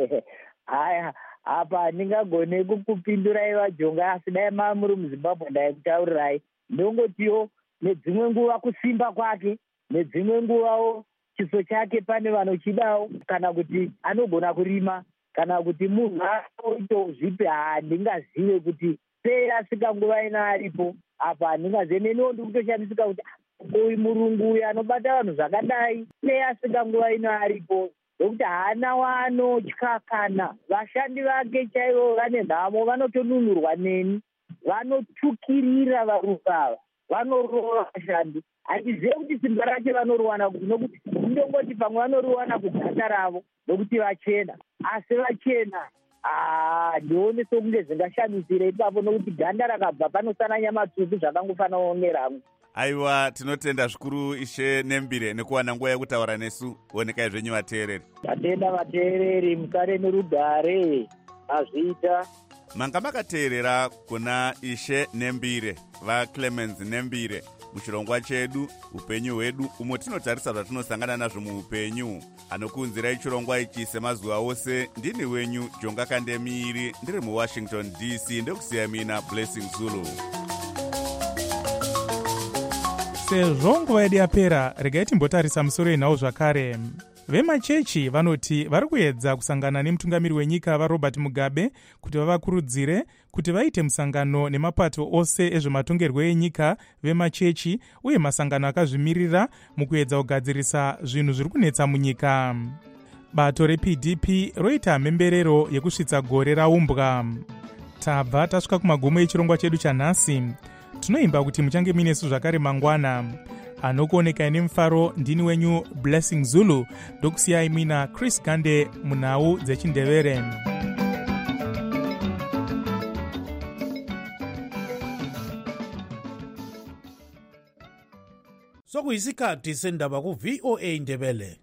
Haya, apa handingagone kukupindurai vajonga, asi dai mamuri muZimbabwe ndaikutaurirai. Ndongotiwo nedzimwe nguva kusimba kwake, nedzimwe nguvawo chiso chake pane vanochidawo, kana kuti anogona kurima, kana kuti munhu aoitawo zvipi, handingazive kuti sei asvika nguva ino aripo. Apa handingazive, neniwo ndiri kutoshandisika kuti uyu murungu uyu anobata vanhu zvakadai sei asvika nguva ino aripo, nokuti haana waanotya. Kana vashandi vake chaivo vane nhamo, vanotonunurwa neni, vanotukirira varume ava, vanorova vashandi. Handizive kuti simba racho vanoriwana kuti, nokuti ndongoti pamwe vanoriwana kuganda ravo nokuti vachena, asi vachena ndione sokunge zvingashamisira ipapo, nokuti ganda rakabva panosana nyama tsvuku zvakangofanawo neramwe. Aiwa, tinotenda zvikuru Ishe Nembire nekuwana nguva yekutaura nesu. Onekai zvenyu vateereri. Tatenda vateereri, musare nerugare. Azvita manga makateerera kuna Ishe Nembire, vaClemens Nembire, muchirongwa chedu upenyu hwedu, umo tinotarisa zvatinosangana nazvo muupenyu. Anokuunzirai chirongwa ichi semazuva ose ndini wenyu Jonga Kandemiri, ndiri muWashington D C. Ndekusiya mina Blessing Zulu. Sezvo nguva yedu yapera, regai timbotarisa musoro yenhau zvakare. Vemachechi vanoti vari kuedza kusangana nemutungamiri wenyika vaRobert Mugabe kuti vavakurudzire kuti vaite musangano nemapato ose ezvematongerwo enyika vemachechi uye masangano akazvimirira mukuedza kugadzirisa zvinhu zviri kunetsa munyika. Bato reP D P roita mhemberero yekusvitsa gore raumbwa. Tabva tasvika kumagumo echirongwa chedu chanhasi. Tinoimba kuti muchange minesu zvakare mangwana. anokuoneka ine mfaro ndini wenyu Blessing Zulu, ndokusiyai mina Chris Gande munhau dzechindevere. Sokuyisikhathi sendaba ku V O A Ndebele.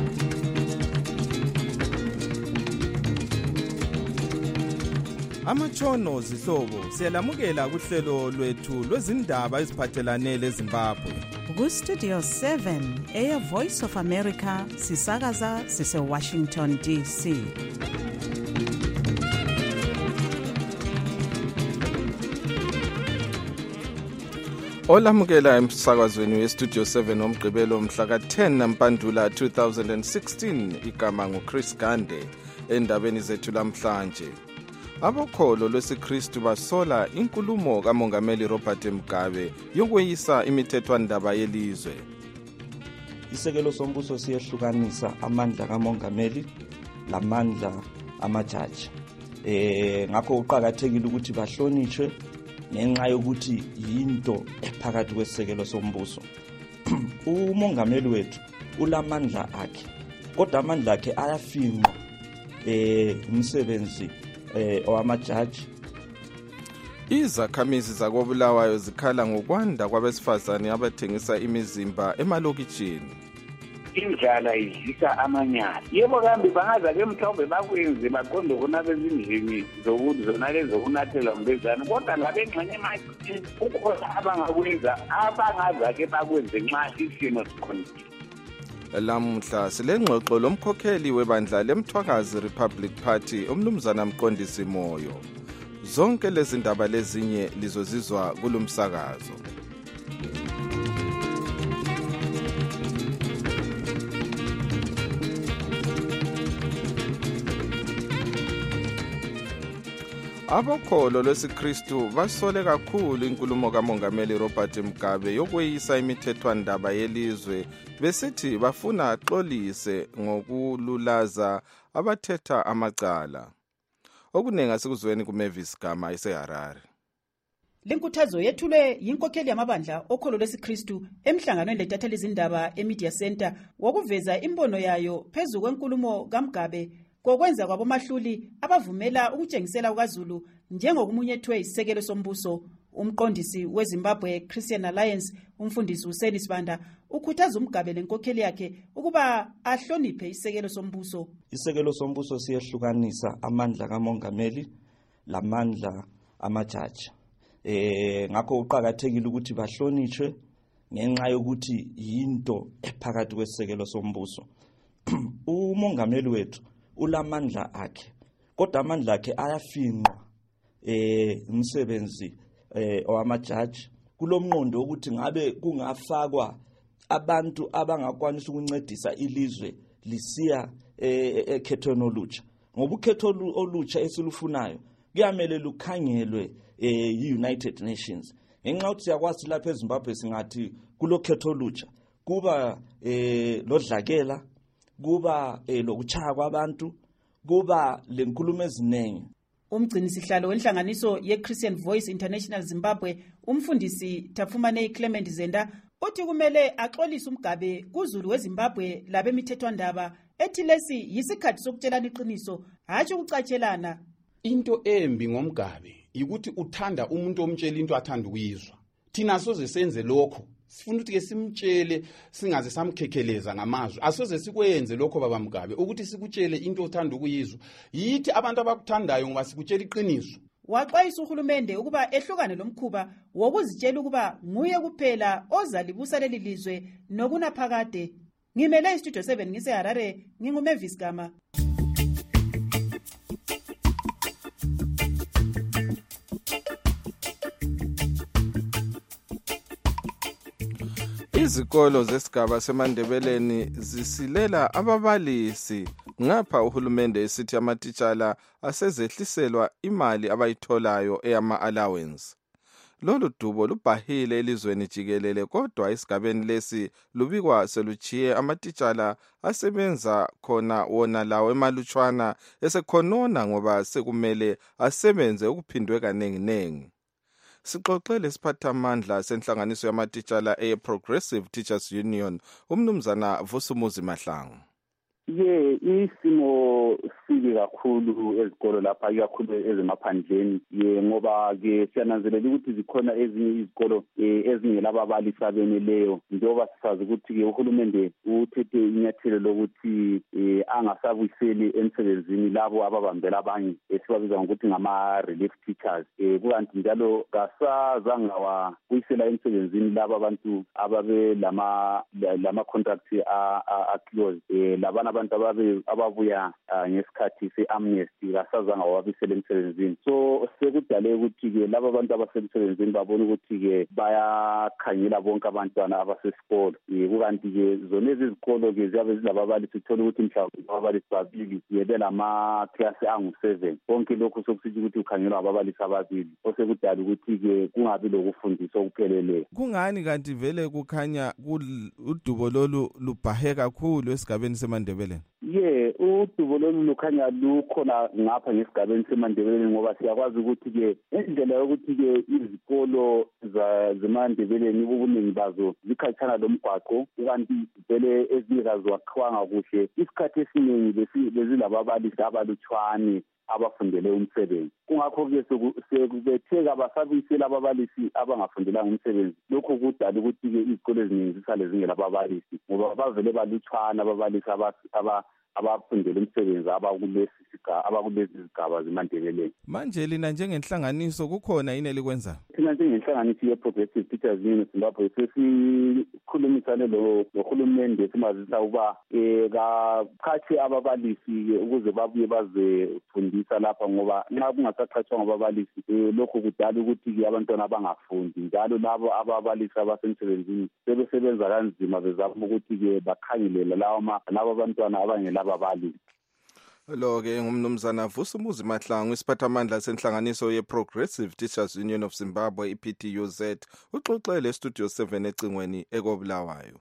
Amatshono zihlobo siyalamukela kuhlelo lwethu lwezindaba eziphathelane leZimbabwe. Ku Studio seven eya Voice of America sisakaza sise Washington D C. Olamukela emsakazweni weStudio seven omgqibelo mhla ka ten nampandula two thousand sixteen, igama nguChris Gande. Endabeni zethu lamhlanje, abokholo lwesiKristu basola inkulumo kaMongameli Robert Mugabe yokweyisa imithethwandaba yelizwe. Isekelo sombuso siyehlukanisa amandla kaMongameli lamandla amajaji. Eh ngakho uqhakathekile ukuthi bahlonishwe ngenxa yokuthi yinto ephakathi kwesekelo sombuso. Umongameli wethu ulamandla akhe, kodwa amandla akhe ayafinqa eh umsebenzi eh owamajaji. Izakhamizi zakobulawayo zikhala ngokwanda kwabesifazane abathengisa imizimba emalokitshini. Indlala idlisa amanyala. Yebo kambe bangaza ke mhlawumbe bakwenze baqonde khona bezindlini zokuthi zona lezo kunathela mbezana, kodwa ngabe engxenye emakhaya ukhona abangakwenza abangaza ke bakwenze nxa isimo sikhonile. Lamuhla silengxoxo lomkhokheli webandla leMthwakazi Republic Party umnumzana Mqondisi Moyo. Zonke lezi ndaba lezinye lizozizwa kulumsakazo. Abokholo lwesiKristu basole kakhulu inkulumo kaMongameli Robert Mugabe yokweyisa imithethwandaba yelizwe, besithi bafuna axolise ngokululaza abathetha amacala. Okunenga sikuzweni kuMavis Gama eseHarare. Lenkuthazo yethulwe yinkokheli yamabandla okholo lwesiKristu emhlanganweni ledatha lezindaba eMedia Center wokuveza imbono yayo phezu kwenkulumo kaMugabe kokwenza kwabomahluli abavumela ukutshengisela uKwaZulu njengokumunyethwe isekelo sombuso. Umqondisi weZimbabwe Christian Alliance umfundisi uSeni Sibanda ukhuthaza uMugabe lenkokheli yakhe ukuba ahloniphe isekelo sombuso. Isekelo sombuso siyehlukanisa amandla kaMongameli lamandla amajaji. Eh ngakho uqhakathekile ukuthi bahlonishwe ngenxa yokuthi yinto ephakathi kwesekelo sombuso. Umongameli wethu ulamandla akhe, kodwa amandla akhe ayafinqa eh umsebenzi eh owamajaji. Kulomnqondo ukuthi ngabe kungafakwa abantu abangakwanisa ukuncedisa ilizwe lisiya ekhethweni olutsha. Ngoba ukhetho olutsha esilufunayo kuyamele lukhangelwe e-United Nations. Ngenxa ukuthi siyakwazi lapha eZimbabwe singathi kulokhetho olutsha kuba eh lodlakela, kuba eh lokuchaya kwabantu, kuba lenkulumo ezinengi. Umgcini sihlalo wenhlanganiso ye-Christian Voice International Zimbabwe umfundisi Tafumane Clement Zenda uthi kumele axolise uMugabe kuZulu weZimbabwe labemithethwandaba ethi lesi yisikhathi sokutshelana iqiniso hatshi ukucatshelana. Into embi ngoMugabe ukuthi uthanda umuntu omtshela into athanda ukuyizwa. Thina soze senze lokho, sifuna ukuthi ke simtshele singaze samkhekheleza ngamazwi. Asoze sikwenze lokho baba Mugabe ukuthi sikutshele into othanda ukuyizwa. Yithi abantu abakuthandayo ngoba sikutshela iqiniso. Waxwayisa uhulumende ukuba ehlukane lomkhuba wokuzitshela ukuba nguye kuphela ozalibusa leli lizwe nokunaphakade. Ngimele iStudio seven ngiseHarare, nginguMavis Gama. Izikolo zesigaba seMandebeleni zisilela ababalisi ngapha uhulumende esithi amatitshala asezehliselwa imali abayitholayo eyama allowance. Lolu dubo lubhahile elizweni jikelele, kodwa isigabeni lesi lubikwa seluchiye amatitshala asebenza khona wona lawo emalutshwana esekhonona ngoba sekumele asebenze ukuphindwe kanenginengi. Sixoxele siphathamandla senhlanganiso yamatitshala e-Progressive Teachers Union, umnumzana Vusumuzi Mahlangu. Ye isimo sibi kakhulu ezikolo lapha ikakhulu ezemaphandleni ye ngoba ke siyananzelela ukuthi zikhona ezinye izikolo ezingela ababalisi abeneleyo njengoba sisazi ukuthi ke uhulumende uthethe inyathelo lokuthi angasabuyiseli emsebenzini labo ababambela abanye esibabiza ngokuthi ngama relief teachers kukanti njalo kasazanga wabuyisela emsebenzini labo abantu ababe lama lama contracts a close labana abantu ababe ababuya ngesikhathi se-amnesty kasazanga wabisela emsebenzini. So sekudale ukuthi ke laba abantu abasemsebenzini babona ukuthi ke bayakhangela bonke abantwana abasesikolo. Kukanti ke zona izikolo ke ziyabe zilababalisi uthola ukuthi mhlawumbe ababalisi babili yebelama class angu seven. Bonke lokho sokusithi ukuthi ukhangelwa ababalisi ababili. Osekudala ukuthi ke kungabi lokufundisa okupheleleyo. Kungani kanti vele kukhanya udubo lolu lubhahe kakhulu esigabeni seMandebele? Ye udubo lolu lukhanya lukhona ngapha ngesigabeni seMandebeleni ngoba siyakwazi ukuthi ke indlela yokuthi ke izikolo zeMandebeleni ubuningi bazo zikhatshana lomgwaqo kanti vele ezikaziwa kwanga kuhle isikhathi esiningi bezilababalisi abalutshwane abafundele umsebenzi. Kungakho ke sekubetheka basabisela ababalisi abangafundelanga umsebenzi. Lokho kudala ukuthi ke izikole eziningi zisale zingela ababalisi ngoba bavele balutshwana ababalisi aba abafundele umsebenzi abakulesi sigaba abakulezi zigaba zeMandebeleni. Manje lina njengenhlanganiso kukhona yini elikwenza? Thina njengenhlanganiso ye-Progressive Teachers Union lapho sesikhulumisane lo nohulumende simazisa uba eh kaqhatshe ababalisi ukuze babuye bazefundisa lapha ngoba nxa kungasaqhatshwa ngababalisi lokho kudala ukuthi ke abantwana abangafundi njalo labo ababalisi abasemsebenzini sebesebenza kanzima bezama ukuthi ke bakhangelela lawo labo abantwana abangela ababalisi. Lo ke ngumnumzana Vusumuzi Mahlangu isiphathamandla senhlanganiso ye-Progressive Teachers Union of Zimbabwe i-P T U Z uxoxele estudio seven ecingweni ekobulawayo.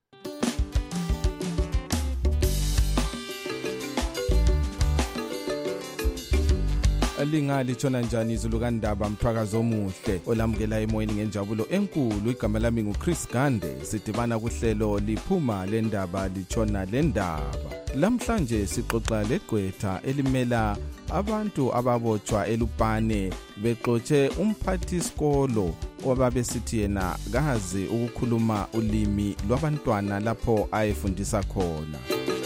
Lingali tshona njani izulu kaNdaba Mthwakazi omuhle olamukela emoyeni ngenjabulo enkulu. Igama lami nguChris Gande. Sidibana kuhlelo liphuma lendaba litshona lendaba. Lamhlanje sixoxa legqwetha elimela abantu ababotshwa eLupane bexotshe umphathisikolo obabesithi yena kazi ukukhuluma ulimi lwabantwana lapho ayefundisa khona.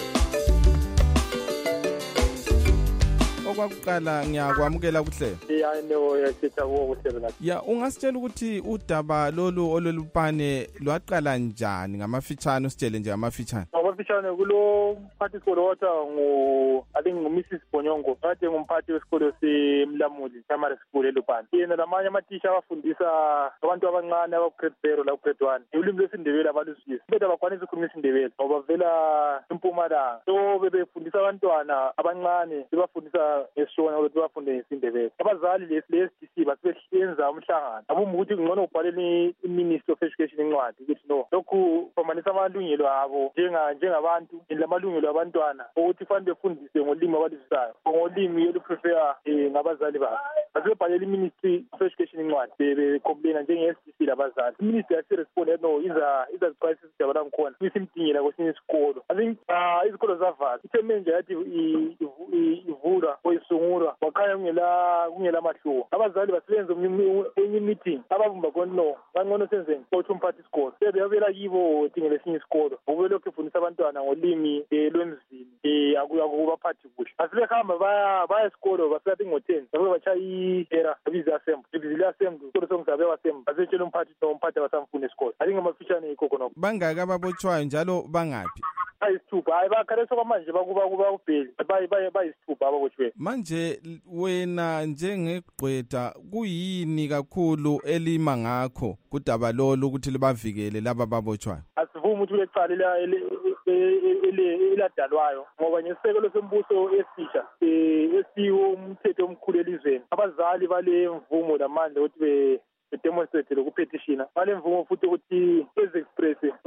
Kwakuqala ngiyakwamukela kuhle. Yeah, no, yasithawo kuhle la. Ya, ungasitshela ukuthi udaba lolu olulupane lwaqala njani ngamafitshane usitshele nje ngamafitshane. Ngamafitshane kulo mphathi sikolo wathi ngo I think ngu Missus Bonyongo. Kade ngumphathi wesikolo seMlamuli primary school eLupane. Yena lamanye amathisha abafundisa abantu abancane aba grade zero la grade one. Ulimi lwesindebele abaluzwisa. Bede abakwanisa ukukhuluma isindebele ngoba vela eMpumalanga. So bebefundisa abantwana abancane bebafundisa esishona ukuthi bafunde ngesindebele. Abazali lesi le S D C basebehlenza umhlangano abuma ukuthi kungcono ubhalele iMinister of Education incwadi ukuthi no lokhu kwamanisa amalungelo abo njenga njengabantu lamalungelo abantwana ukuthi fanele befundise ngolimi abalisisayo ngolimi oluprefer ngabazali babo. Basebhalele iMinister of Education incwadi becomplaina njenge-S D C labazali. Iminister yasirespond no iza iza ziprices zidabala ngikhona isimdingela kwesinye isikolo. I think izikolo zavala ithe manje yathi ivula oyisungulwa wakhanya kungela kungela mahluko. Abazali basebenza enye meeting abavumba khona no bangcono senzeni ukuthi umphathi isikolo sebeyabela kibo dingela esinye isikolo ngoba lokho ifundisa abantwana ngolimi lwemzini eh akubaphathi kuhle. Asebehamba baya baya esikolo bafika ngo-ten bafike bachaya i-era bizi assembly bizi assembly isikolo songizabe assembly basetshela umphathi nomphathi abasamfuna esikolo. I think amafishane ikho nokho. Bangaka ababotshwayo njalo bangaphi? Ayisithupha hayi bakhareso kwamanje bakuba kuba ubheli bayi bayisithupha ababotshwe. Manje wena njengegqwetha kuyini kakhulu elima ngakho kudaba lolu ukuthi libavikele laba babotshwayo? Asivuma ukuthi lecala eladalwayo ngoba ngesekelo sembuso esisha esiwo umthetho omkhulu elizweni abazali bale mvumo lamandla ukuthi be demonstrate lokupetitiona bale mvumo futhi ukuthi eze express or bekhuluma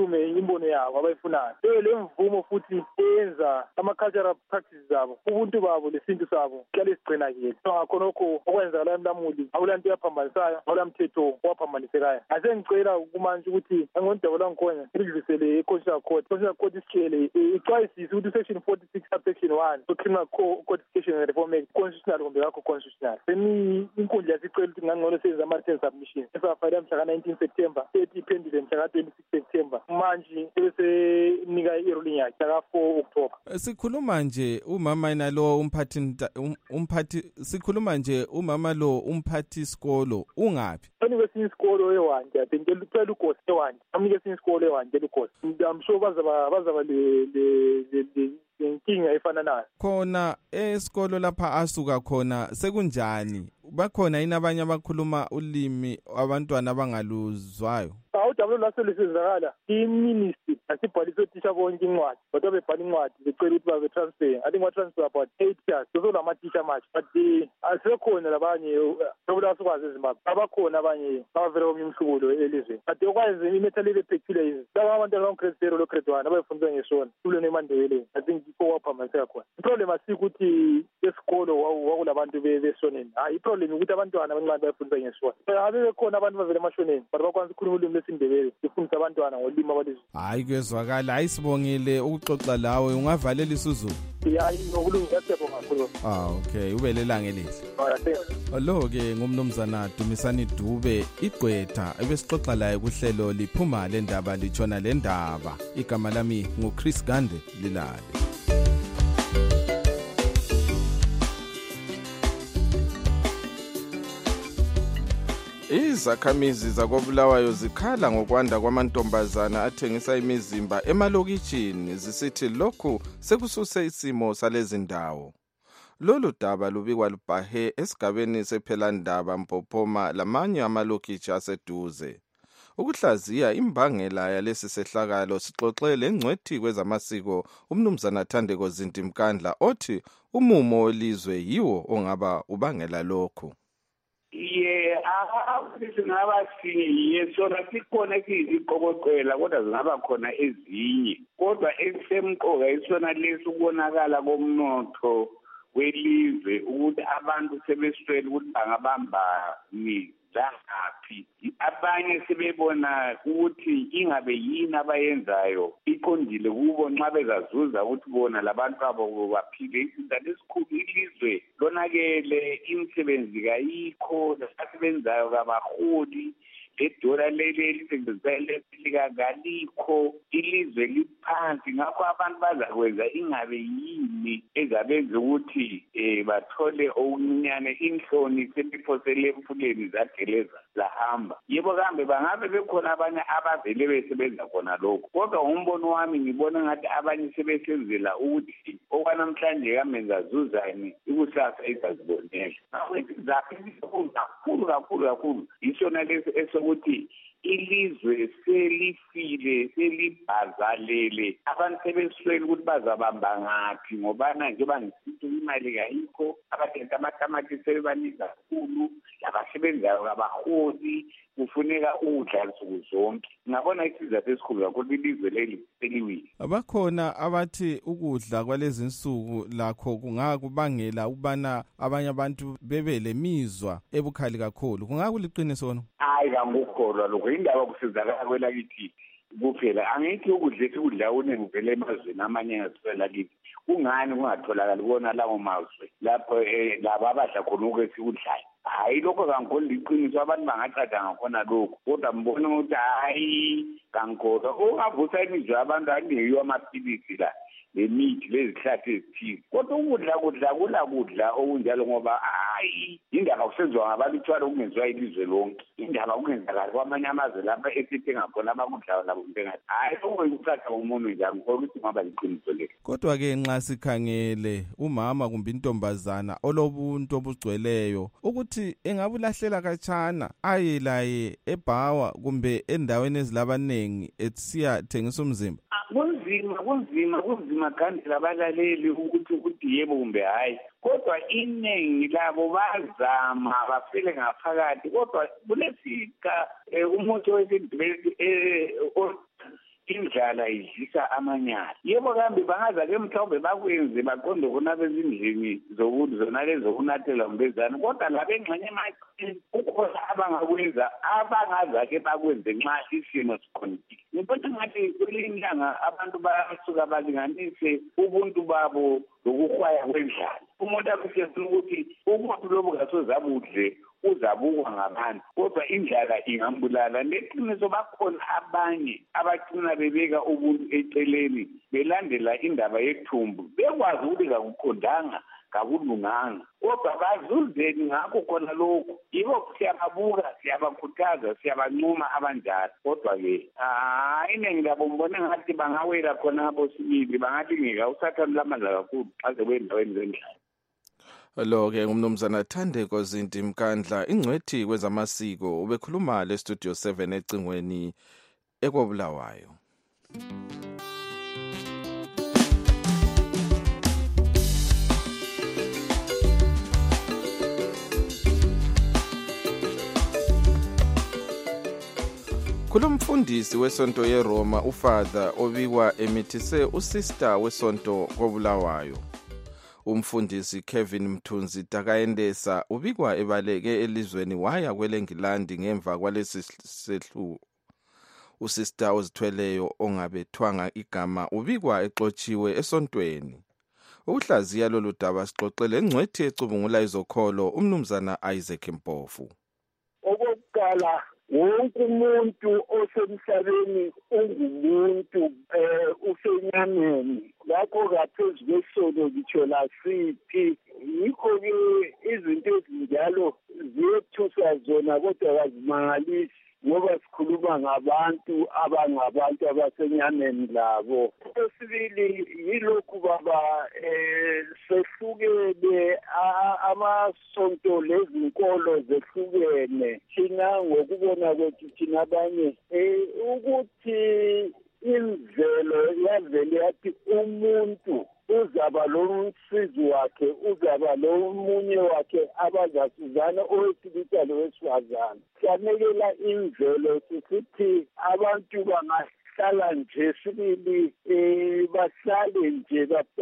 bakhulume imbono yabo abayifunayo. Leyo le mvumo futhi yenza ama-cultural practices abo, ubuntu babo lesintu sabo kuhlale sigcinakele. Ngakho nokho okwenzakala emlamuli awulanto yaphambanisayo, awulamthetho owaphambanisekayo. Asengicela kumanje ukuthi angondabula ngikhona ngidlulisele e-Constitutional Court. Constitutional Court isitshele ixwayisise ukuthi section forty-six subsection one so criminal codification and reform act constitutional kumbe kakho constitutional. Semi inkundla yasicela ukuthi ngangcono senza ama-ten submission esafayile mhla ka-nineteen September ethi iphendule mhla ka-twenty-six September. Manje bese nika i-ruling yakhe ka-four October. Sikhuluma nje umama nalo umphathi umphathi sikhuluma nje umama lo umphathi isikolo ungapi? Anike esinye isikolo ewanje ngicela ucela ugosi ewanje. Amnike esinye isikolo ewanje ngicela ugosi. I'm sure bazaba bazaba le le inkinga efana nayo. Khona esikolo lapha asuka khona sekunjani? Bakhona yini abanye abakhuluma ulimi abantwana abangaluzwayo? Awujabule laselisizakala iministry asibhalise uthisha bonke incwadi kodwa bebhala incwadi becela ukuthi babe transfer. I think wa transfer about eight years so lama teacher match but asekhona labanye nobula sikwazi eZimbabwe abakhona abanye abavela komhlubulo elizweni but okwazi imetal lepecule is laba abantu abanggrade zero lo grade one abayifundisa ngesona kulo neMandebele. I think iko waphamisa khona. Iproblem asikuthi esikolo wakulabantu besoneni hayi iproblem ukuthi abantwana abancane bayifundisa ngesona abe bekhona abantu bavela emashoneni but bakwazi ukukhuluma ulimi lesindebele ifundisa abantwana ngolimi abalizwe. Hayi kwezwakala ayisibongile ukuxoxa lawe ungavalela isizulu. Hayi ngokulunga yathebo kakhulu. Ah okay ubelela ngelihle. Lo ke ngumnumzana Dumisani Dube igqwetha ebesixoxa laye kuhlelo liphuma le ndaba litshona le ndaba. Igama lami nguChris Gande Lilale. Izakhamizi zakobulawayo zikhala ngokwanda kwamantombazana athengisa imizimba emalokitshini zisithi lokhu sekususe isimo salezi ndawo. Lolu daba lubikwa lubhahe esigabeni sePhelandaba Mpophoma lamanye amalokitshi aseduze. Ukuhlaziya imbangela yalesi sehlakalo sixoxele engcwethi kwezamasiko umnumzana Thandeko Zinti Mkandla othi umumo welizwe yiwo ongaba ubangela lokho. Ye abaphisi ngabasinye sona sikhona iziqokoqela kodwa zingaba khona ezinye kodwa esemqoka isona lesibonakala komnotho welizwe ukuthi abantu sebeswele ukuthi bangabamba ni laphi abanye sebebona ukuthi ingabe yini abayenzayo iqondile kubo nxa bezazuza ukuthi bona labantu abo baphile isizathu esikhulu ilizwe lonakele imisebenzi kayikho lasebenzayo kabaholi ledola leli lisebenzele likalikho ilizwe liphansi ngakho abantu bazakwenza ingabe yini ezabenza ukuthi eh bathole okunyane inhloni sebiphosele emfuleni zageleza lahamba yebo kambe bangabe bekhona abanye abavele besebenza khona lokho kodwa umbono wami ngibona ngathi abanye sebesenzela ukuthi okwanamhlanje kamenza zuzani ikusasa izazibonela nawethi zaphi kakhulu kakhulu kakhulu isona lesi ukuthi ilizwe selifile selibhazalele abantu sebeswele ukuthi bazabamba ngaphi ngobana njengoba ngisithi imali kayikho abathenga amatamati sebebaningi kakhulu labasebenzayo kabaholi kufuneka udla nsuku zonke ngabona isizathu esikhulu kakhulu ilizwe leli seliwile. Abakhona abathi ukudla kwalezi nsuku lakho kungakubangela ukubana abanye abantu bebe lemizwa ebukhali kakhulu kungakuliqiniso no? Hayi kangukholwa lokho indaba kusizakala kwelakithi kuphela angithi ukudla esikudla unengivele emazweni amanye ngaswela kithi kungani kungatholakali kona lawo mazwe lapho laba abadla khona ukwesikudlayo hayi lokho kangikholwa iqiniso abantu bangacada ngakhona lokho kodwa mbona ukuthi hayi kangikholwa ungavusa imizwa abantu aniyiwa amaphilisi la lemithi lezihlathi ezithile kodwa ukudla kudla kula kudla okunjalo ngoba hayi indaba kusenziwa ngabantu ithwala okungenziwa ilizwe lonke indaba kungenzakala kwamanye amazwe lapha esithi ngakhona abakudlayo labo njengathi hayi okuyikuthatha umuntu njalo ngikholwa ukuthi ngaba liqiniso lelo. Kodwa-ke nxa sikhangele umama kumbe intombazana olobuntu obugcweleyo ukuthi engabulahlela katshana aye laye ebhawa kumbe endaweni ezilabanengi etsiya thengisa umzimba kunzima kunzima kunzima kandi labalaleli ukuthi ukuthi yebo kumbe hayi kodwa iningi labo bazama bafile ngaphakathi kodwa kulesika umuntu wesindebele indlala idlisa amanyala. Yebo kambe bangaza-ke mhlawumbe bakwenze baqonde khona bezindlini zonalezo zokunathela umbezane, kodwa labe engxenye emacini kukhona abangakwenza abangaza-ke bakwenze nxa isimo sikhonile. Ngibona ngathi kwelinye ilanga abantu basuka balinganise ubuntu babo lokuhwaya kwendlala. Umuntu akusefuna ukuthi ubuntu lobu kasozabudle uzabukwa ngabantu, kodwa indlala ingambulala. Leqiniso bakhona abanye abagcina bebeka ubuntu eceleni belandela indaba yethumbu, bekwazi ukuthi kakuqondanga kakulunganga, kodwa bazuzeni ngakho khona lokhu. Yibo siyababuka, siyabakhuthaza, siyabancuma abanjalo, kodwa-ke hayi iningi labo mbone ngathi bangawela khonapho sibili, bangathi ngeka usathane lamandla kakhulu xa sekwendaweni zendlala. Lo-ke ngumnumzana Thandeko Zinti Mkandla, ingcwethi kwezamasiko, ubekhuluma le Studio seven ecingweni ekwabulawayo. Kulomfundisi wesonto yeRoma uFather obikwa emithise usister wesonto kobulawayo. Umfundisi Kevin Mthunzi Takayendesa ubikwa ebaleke elizweni waya kweleNgilandi ngemva kwalesi sehlu. Usister ozithweleyo ongabethwanga igama ubikwa exotshiwe esontweni. Ukuhlaziya lolu daba sixoxele engcwethi ecubungula izokholo umnumzana Isaac Mpofu. Okokuqala wonke umuntu osemhlabeni ungumuntu eh usenyameni, lapho kaphezu kwesono ngitsho lasithi. Yikho-ke izinto ezinjalo ziyethusa zona, kodwa kazimangalisi ngoba sikhuluma ngabantu abangabantu abasenyameni labo. Okwesibili yilokhu baba eh sehlukene amasonto lezinkolo zehlukene. Thina ngokubona kwethu thina abanye eh ukuthi imvelo yavele yathi umuntu uzaba lo msizi wakhe, uzaba lo munye wakhe abazasizana owesilisa lowesifazane. Siyanekela imvelo sisithi abantu bangahlala nje sibili eh bahlale nje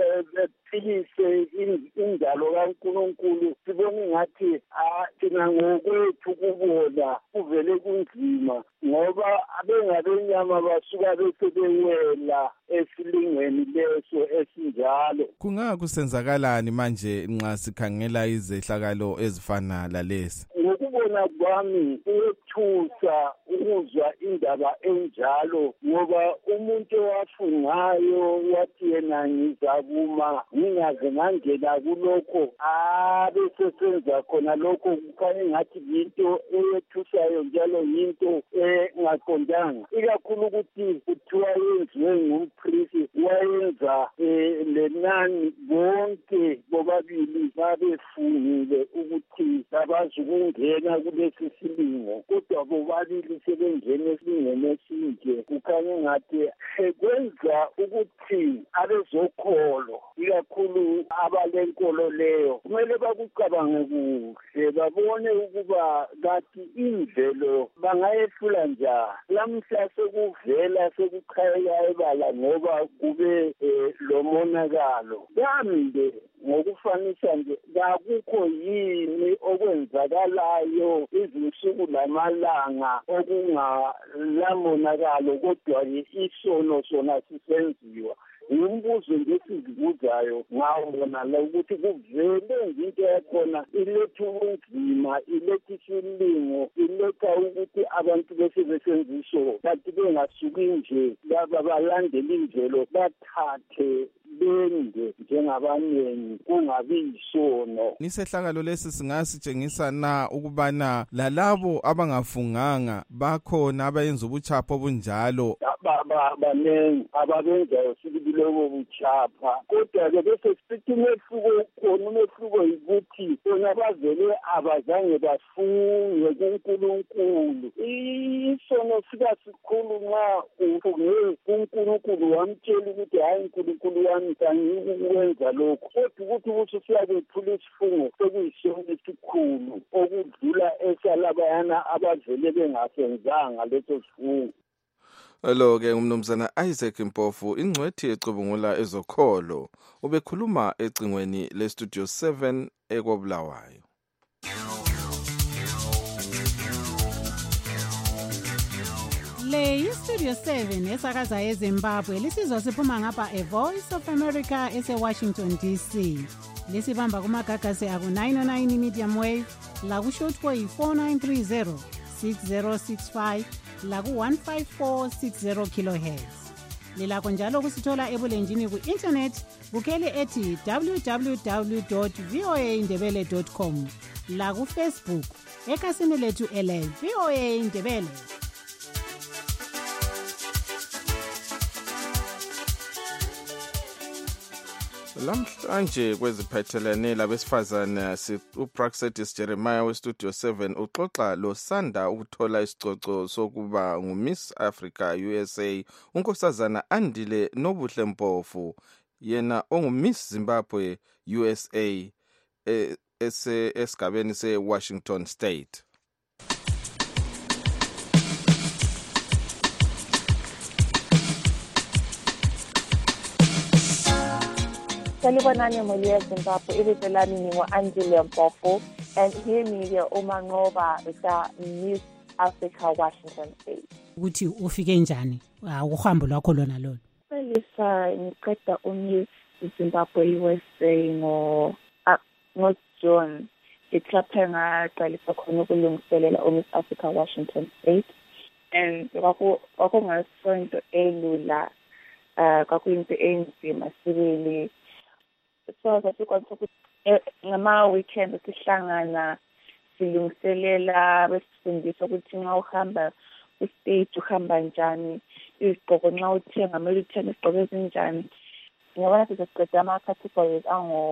baphilise indalo kaNkulunkulu. Sibone ngathi thina ngokwethu kubona kuvele kunzima, ngoba abengabenyama basuka bese bewela esilingweni leso esinjalo. Kungaka kusenzakalani manje nxa sikhangela izehlakalo ezifana lalezi? Ngokubona kwami uyethusa ukuzwa indaba enjalo, ngoba umuntu owafungayo wathi yena ngizakuma ngingaze ngangena kulokho abesesenza khona lokho, kukhanya ngathi yinto eyethusayo njalo yinto engaqondanga, ikakhulu ukuthi kuthiwa yenziwe ngumprisi wayenza lenani bonke bobabili babefungile ukuthi abazi ukungena kulesi silingo, kodwa bobabili sebengena esilingweni esinje. Kukhanya ngathi kwenza ukuthi abezokholo ikakhulu abalenkolo leyo kumele bakucabange kuhle, babone ukuba kathi imvelo bangayehlula njani. Lamhla sekuvela sekuchayeka ebala ngoba kube lo monakalo. Kambe ngokufanisa nje akukho yini okwenzakalayo izinsuku lamalanga okungalamonakalo, kodwa isono sona sisenziwa. Umbuzo nje sizibuzayo ngawona la ukuthi kuvele into yakhona iletha ubunzima, iletha isilingo, iletha ukuthi abantu bese besenziso bathi bengasuki nje laba balandela imvelo bathathe bende njengabanengi kungabi yisono. Nisehlakalo lesi singasitshengisa na ukubana lalabo abangafunganga bakhona abayenza ubuchapha obunjalo? Banengi ababenzayo sibili lobo buchapha, kodwa-ke bese sithi umehluko khona. Umehluko yikuthi bona bavele abazange bafunge kuNkulunkulu. Isono sika sikhulu nxa ufunge kuNkulunkulu wamtshela ukuthi hayi uNkulunkulu wami angikukwenza lokhu, kodwa ukuthi ukuthi siyakephula isifungo sekuyisono esikhulu okudlula esalabayana abavele bengasenzanga leso sifungo. Lo ke umnumzana Isaac Mpofu ingcwethi ecubungula ezokholo ubekhuluma ecingweni le Studio seven ekobulawayo. Le iStudio seven esakaza eZimbabwe lisizwa siphuma ngapha e Voice of America ese Washington D C. Lisibamba kumagagasi aku nine oh nine medium wave la ku shortwave four nine three zero six zero six five la ku one five four six zero kilohertz. Lilakho njalo kusithola ebulenjini ku internet bukele ethi w w w dot voa ndebele dot com la ku Facebook ekasini lethu ele VOA Ndebele. Lamhlanje kweziphathelene labesifazana uPraxedis Jeremiah weStudio seven uxoxa lo sanda ukuthola isicoco sokuba nguMiss Africa U S A unkosazana Andile Nobuhle Mpofu yena onguMiss Zimbabwe U S A ese esigabeni seWashington State. Salibonani Molia Zimbabwe, ibitelani ni wa Andile Mpofu, and here media umangoba ita Miss Africa Washington State. Ukuthi ufike njani uhambo lwakho lona lona? Selisa ngiqeda uMiss Zimbabwe U S A ngo ngo June. Iklaphe ngaqalisa khona ukulungiselela uMiss Africa Washington State, and kwakho kwakho ngasonto elula uh kwakuyinto enzima sibili. So sasikwanisa ukuthi ngama weekend sihlangana silungiselela besifundisa ukuthi nxa uhamba ku-stage uhamba njani, izigqoko nxa uthenga kumele uthenge izigqoko ezinjani. Ngiyabona sesiqeda ama-categories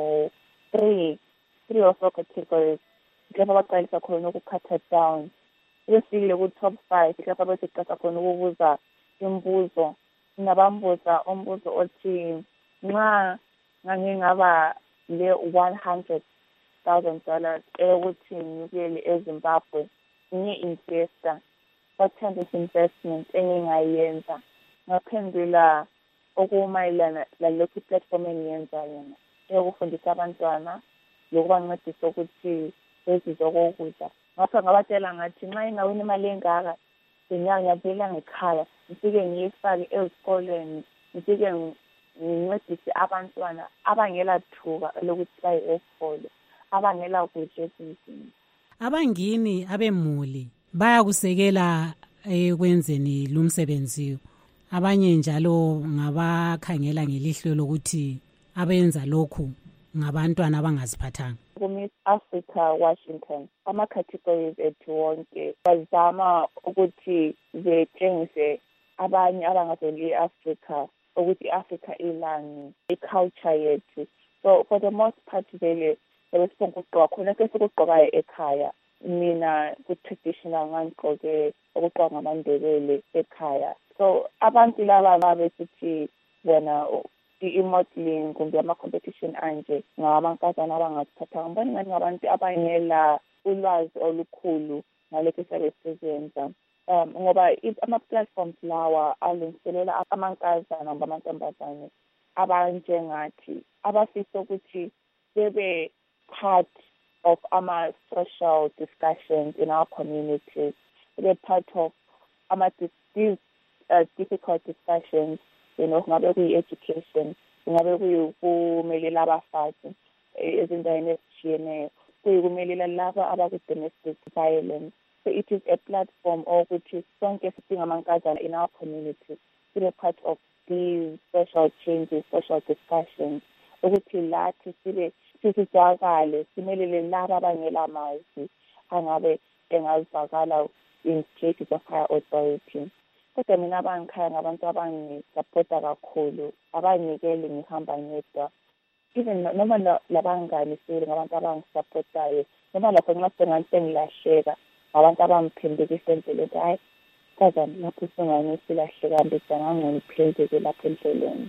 ango-three three or four categories. Lapho baqalisa khona ukukhatha down. Besile ku-top five lapho besiqasa khona ukubuza imbuzo. Ngabambuza umbuzo othi nxa ngangingaba le one hundred thousand dollars ukuthi ngiyele eZimbabwe ngi-investor, what kind of investment engingayenza? Ngaphendula okumayelana lalokhu platform engiyenza yona eyokufundisa abantwana lokubancedisa ukuthi bezizwe okokudla. Ngakho ngabatshela ngathi nxa ingawini imali engaka ngenyanga ngiyavela ngekhaya ngifike ngiyifake ezikoleni, ngifike ngincedise abantwana abangela thuba lokuthi baye esikole, abangela kudla ezindlini. Abangini abemuli bayakusekela ekwenzeni lumsebenzi, abanye njalo ngabakhangela ngelihlo lokuthi abenza lokhu ngabantwana abangaziphathanga. Ku-Miss Africa Washington ama-categories ethu wonke bazama ukuthi betshengise abanye abangaveli e-Africa ukuthi i-Africa ilani, i-culture yethu. So for the most part vele sebesifuna ukugqoka khona sesikugqokayo ekhaya. Mina ku-traditional ngangigqoke okugqoka ngamaNdebele ekhaya. So abantu laba babesithi bona i-modeling kumbe ama-competition anje ngamankazana abangaziphathanga. Ngibona ngani ngabantu abangela ulwazi olukhulu ngalokho esebesizenza. Um, ngoba ama-platforms lawa alungiselela amankazana noma amantombazane abanjengathi abafisa ukuthi bebe part of ama-social discussions in our communities, bebe part of ama these uh, difficult discussions, you know, ngabe kuyi-education, ngabe kuyikumelela abafazi ezindaweni ezishiyeneyo, kuyikumelela laba abaku-domestic violence. So it is a platform ukuthi sonke singamankazana in our community sibe part of these social changes, social discussions, ukuthi lathi sibe sisizwakale, simelele laba abangela mazi angabe engazivakala in places of higher authority. Kodwa mina abangikhaya ngabantu abangisapota kakhulu, abanginikeli ngihamba ngedwa. Even noma labangani sile ngabantu abangisapotayo, noma lapho nxa sengathi sengilahleka abantu abangiphendukisa endleleni, hayi kazana lapho singane silahleka mbijana ngangiphendeke lapho endleleni.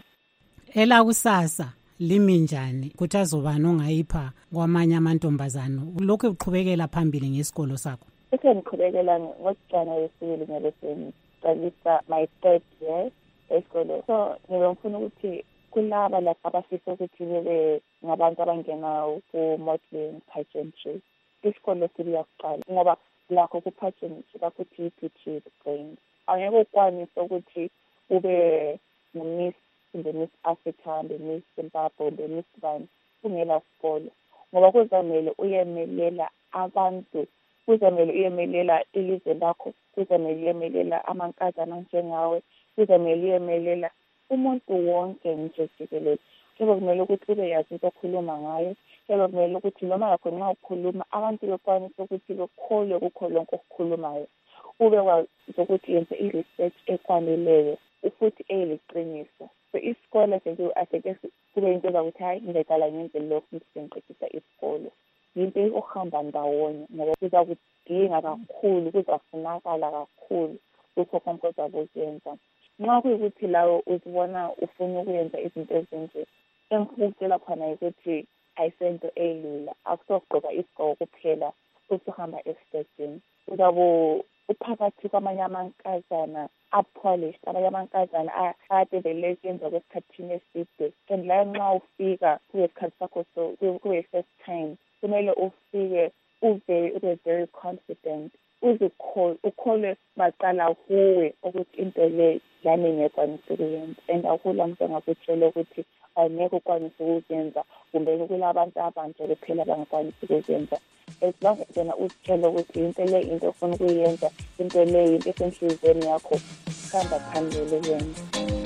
Elakusasa limi njani ukuthi azobani ongayipha kwamanye amantombazana lokho uqhubekela phambili ngesikolo sakho? Eke ngiqhubekela ngojana yesibili ngebe ngiqalisa my third year esikole. So ngibefuna ukuthi kulaba la abafisa ukuthi bebe ngabantu abangena ku-modeling pageantry isikole siyakuqala ngoba lakho ku-pageantry bakuthi i-P brain angeke ukwanise ukuthi ube ngu-Miss the Miss Africa, the Miss Zimbabwe, the Miss Bani kungela sikole ngoba kuzamele uyemelela abantu kuzamele uyemelela ilizwe lakho kuzamele uyemelela amankazana njengawe kuzamele uyemelela umuntu wonke nje jikelele kube kumele ukuthi ube yazi into okhuluma ngayo kube kumele ukuthi noma yakho nxa ukhuluma abantu bekwanise ukuthi bekholwe kukho lonke okukhulumayo ube wazi ukuthi yenze i-research ekwaneleyo futhi eliqiniso. So isikole nje aseke kube into zokuthi hayi ngidala ngenze lokhu ngisenqikisa isikole yinto ohamba ndawonye ngoba kuza kudinga kakhulu kuzafunakala kakhulu ukho konke ozakuyenza nxa kuyikuthi lawo uzibona ufuna ukuyenza izinto ezinje engikutshela khona ukuthi ayisento elula akusogqoka isigqoko kuphela usuhamba esitejini uzabo uphakathi kwamanye amankazana up-polished abanye amankazana ade belenza kwesikhathini eside and la nxa ufika kuyesikhathi sakho kuye-first time kumele ufike ube ube very confident uzikhole ukhole baqala kuwe ukuthi into le lami ngekwanisa ukuyenza and akula muntu angakutshela ukuthi angeke ukwanise ukuyenza kumbe kulabantu abanje kuphela abangakwanisi ukuyenza as long as wena uzitshela ukuthi into le into ofuna ukuyenza into le into esenhlizweni yakho hamba phambili yenza.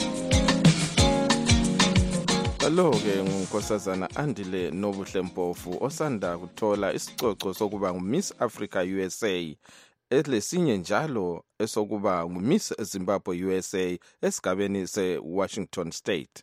Alo-ke ngunkosazana Andile Nobuhle Mpofu osanda kuthola isicoco sokuba ngu-Miss Africa U S A elesinye njalo esokuba ngu-Miss Zimbabwe U S A esigabeni se-Washington State.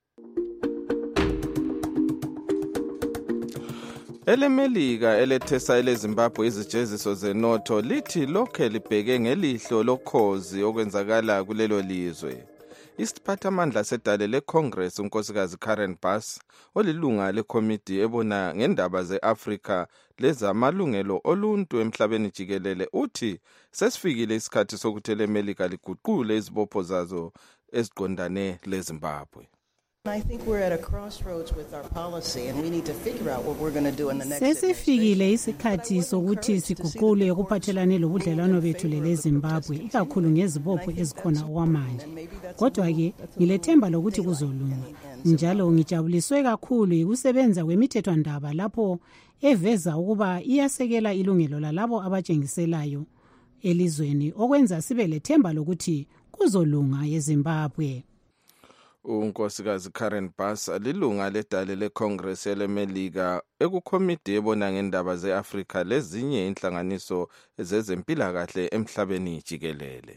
Elemelika elethesa eleZimbabwe izijeziso zenotho lithi lokhe libheke ngelihlo lokhozi okwenzakala kulelo lizwe. Isiphathamandla sedale leCongress unkosikazi Karen Bass olilunga lekomiti ebona ngendaba ze-Afrika lezamalungelo oluntu emhlabeni jikelele uthi sesifikile isikhathi sokuthi elemelika liguqule izibopho zazo eziqondane leZimbabwe. I think we're at a crossroads with our policy and we need to figure out what we're going to do in the next Sesifikile isikhathi sokuthi siguqule ukuphathelane lobudlelwano bethu leZimbabwe ikakhulu ngezibopho ezikhona okwamanje. Kodwa ke ngilethemba lokuthi kuzolunga. Njalo ngijabuliswe kakhulu ukusebenza kwemithethwandaba lapho eveza ukuba iyasekela ilungelo lalabo abatshengiselayo elizweni okwenza sibe lethemba lokuthi kuzolunga eZimbabwe. Unkosikazi Karen Bass lilunga ledale leCongress elemelika ekukomiti ebona ngendaba ze-Afrika lezinye inhlanganiso zezempilakahle emhlabeni jikelele.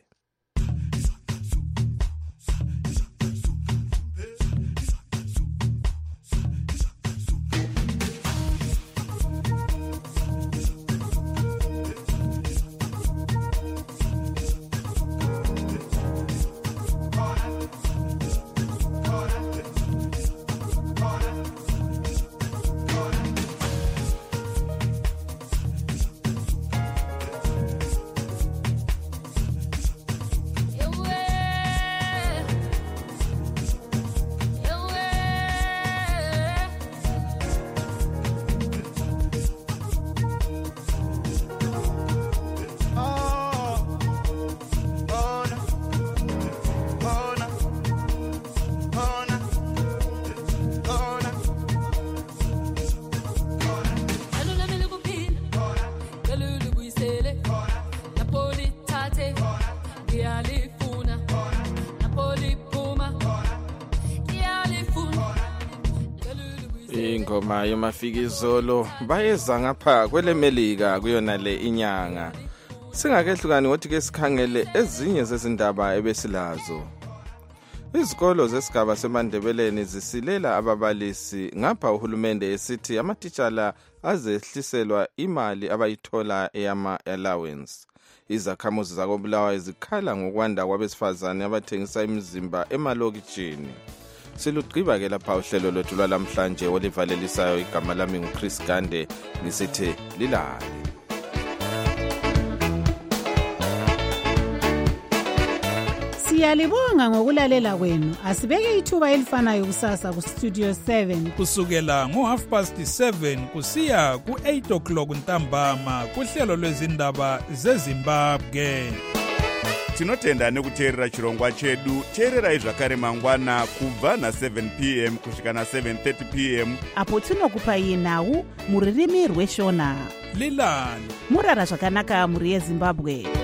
Ingoma yomafikizolo bayeza ngapha kwelemelika kuyona le inyanga. Singakehlukani ngothi ke sikhangele ezinye zezindaba ebesilazo. Izikolo zesigaba seMandebeleni zisilela ababalisi ngapha uhulumende esithi amatitshala azehliselwa imali abayithola eyama allowance. Izakhamuzi zakobulawayo zikhala ngokwanda kwabesifazane abathengisa imizimba emalokitshini. Silugqiba ke lapha uhlelo lwethu lwalamhlanje olivalelisayo igama lami nguChris Gande ngisithi lilale. Siyalibonga ngokulalela kwenu. Asibeke ithuba elifanayo kusasa kustudio seven kusukela ngo-half past seven kusiya ku-eight o'clock ntambama kuhlelo lwezindaba zezimbabwe. tinotenda nekuteerera chirongwa chedu. teererai zvakare mangwana kubva na-seven p m kusvika na-seven thirty p m apo tinokupai nhau muririmi rweshona. Lilani murara zvakanaka muri yezimbabwe.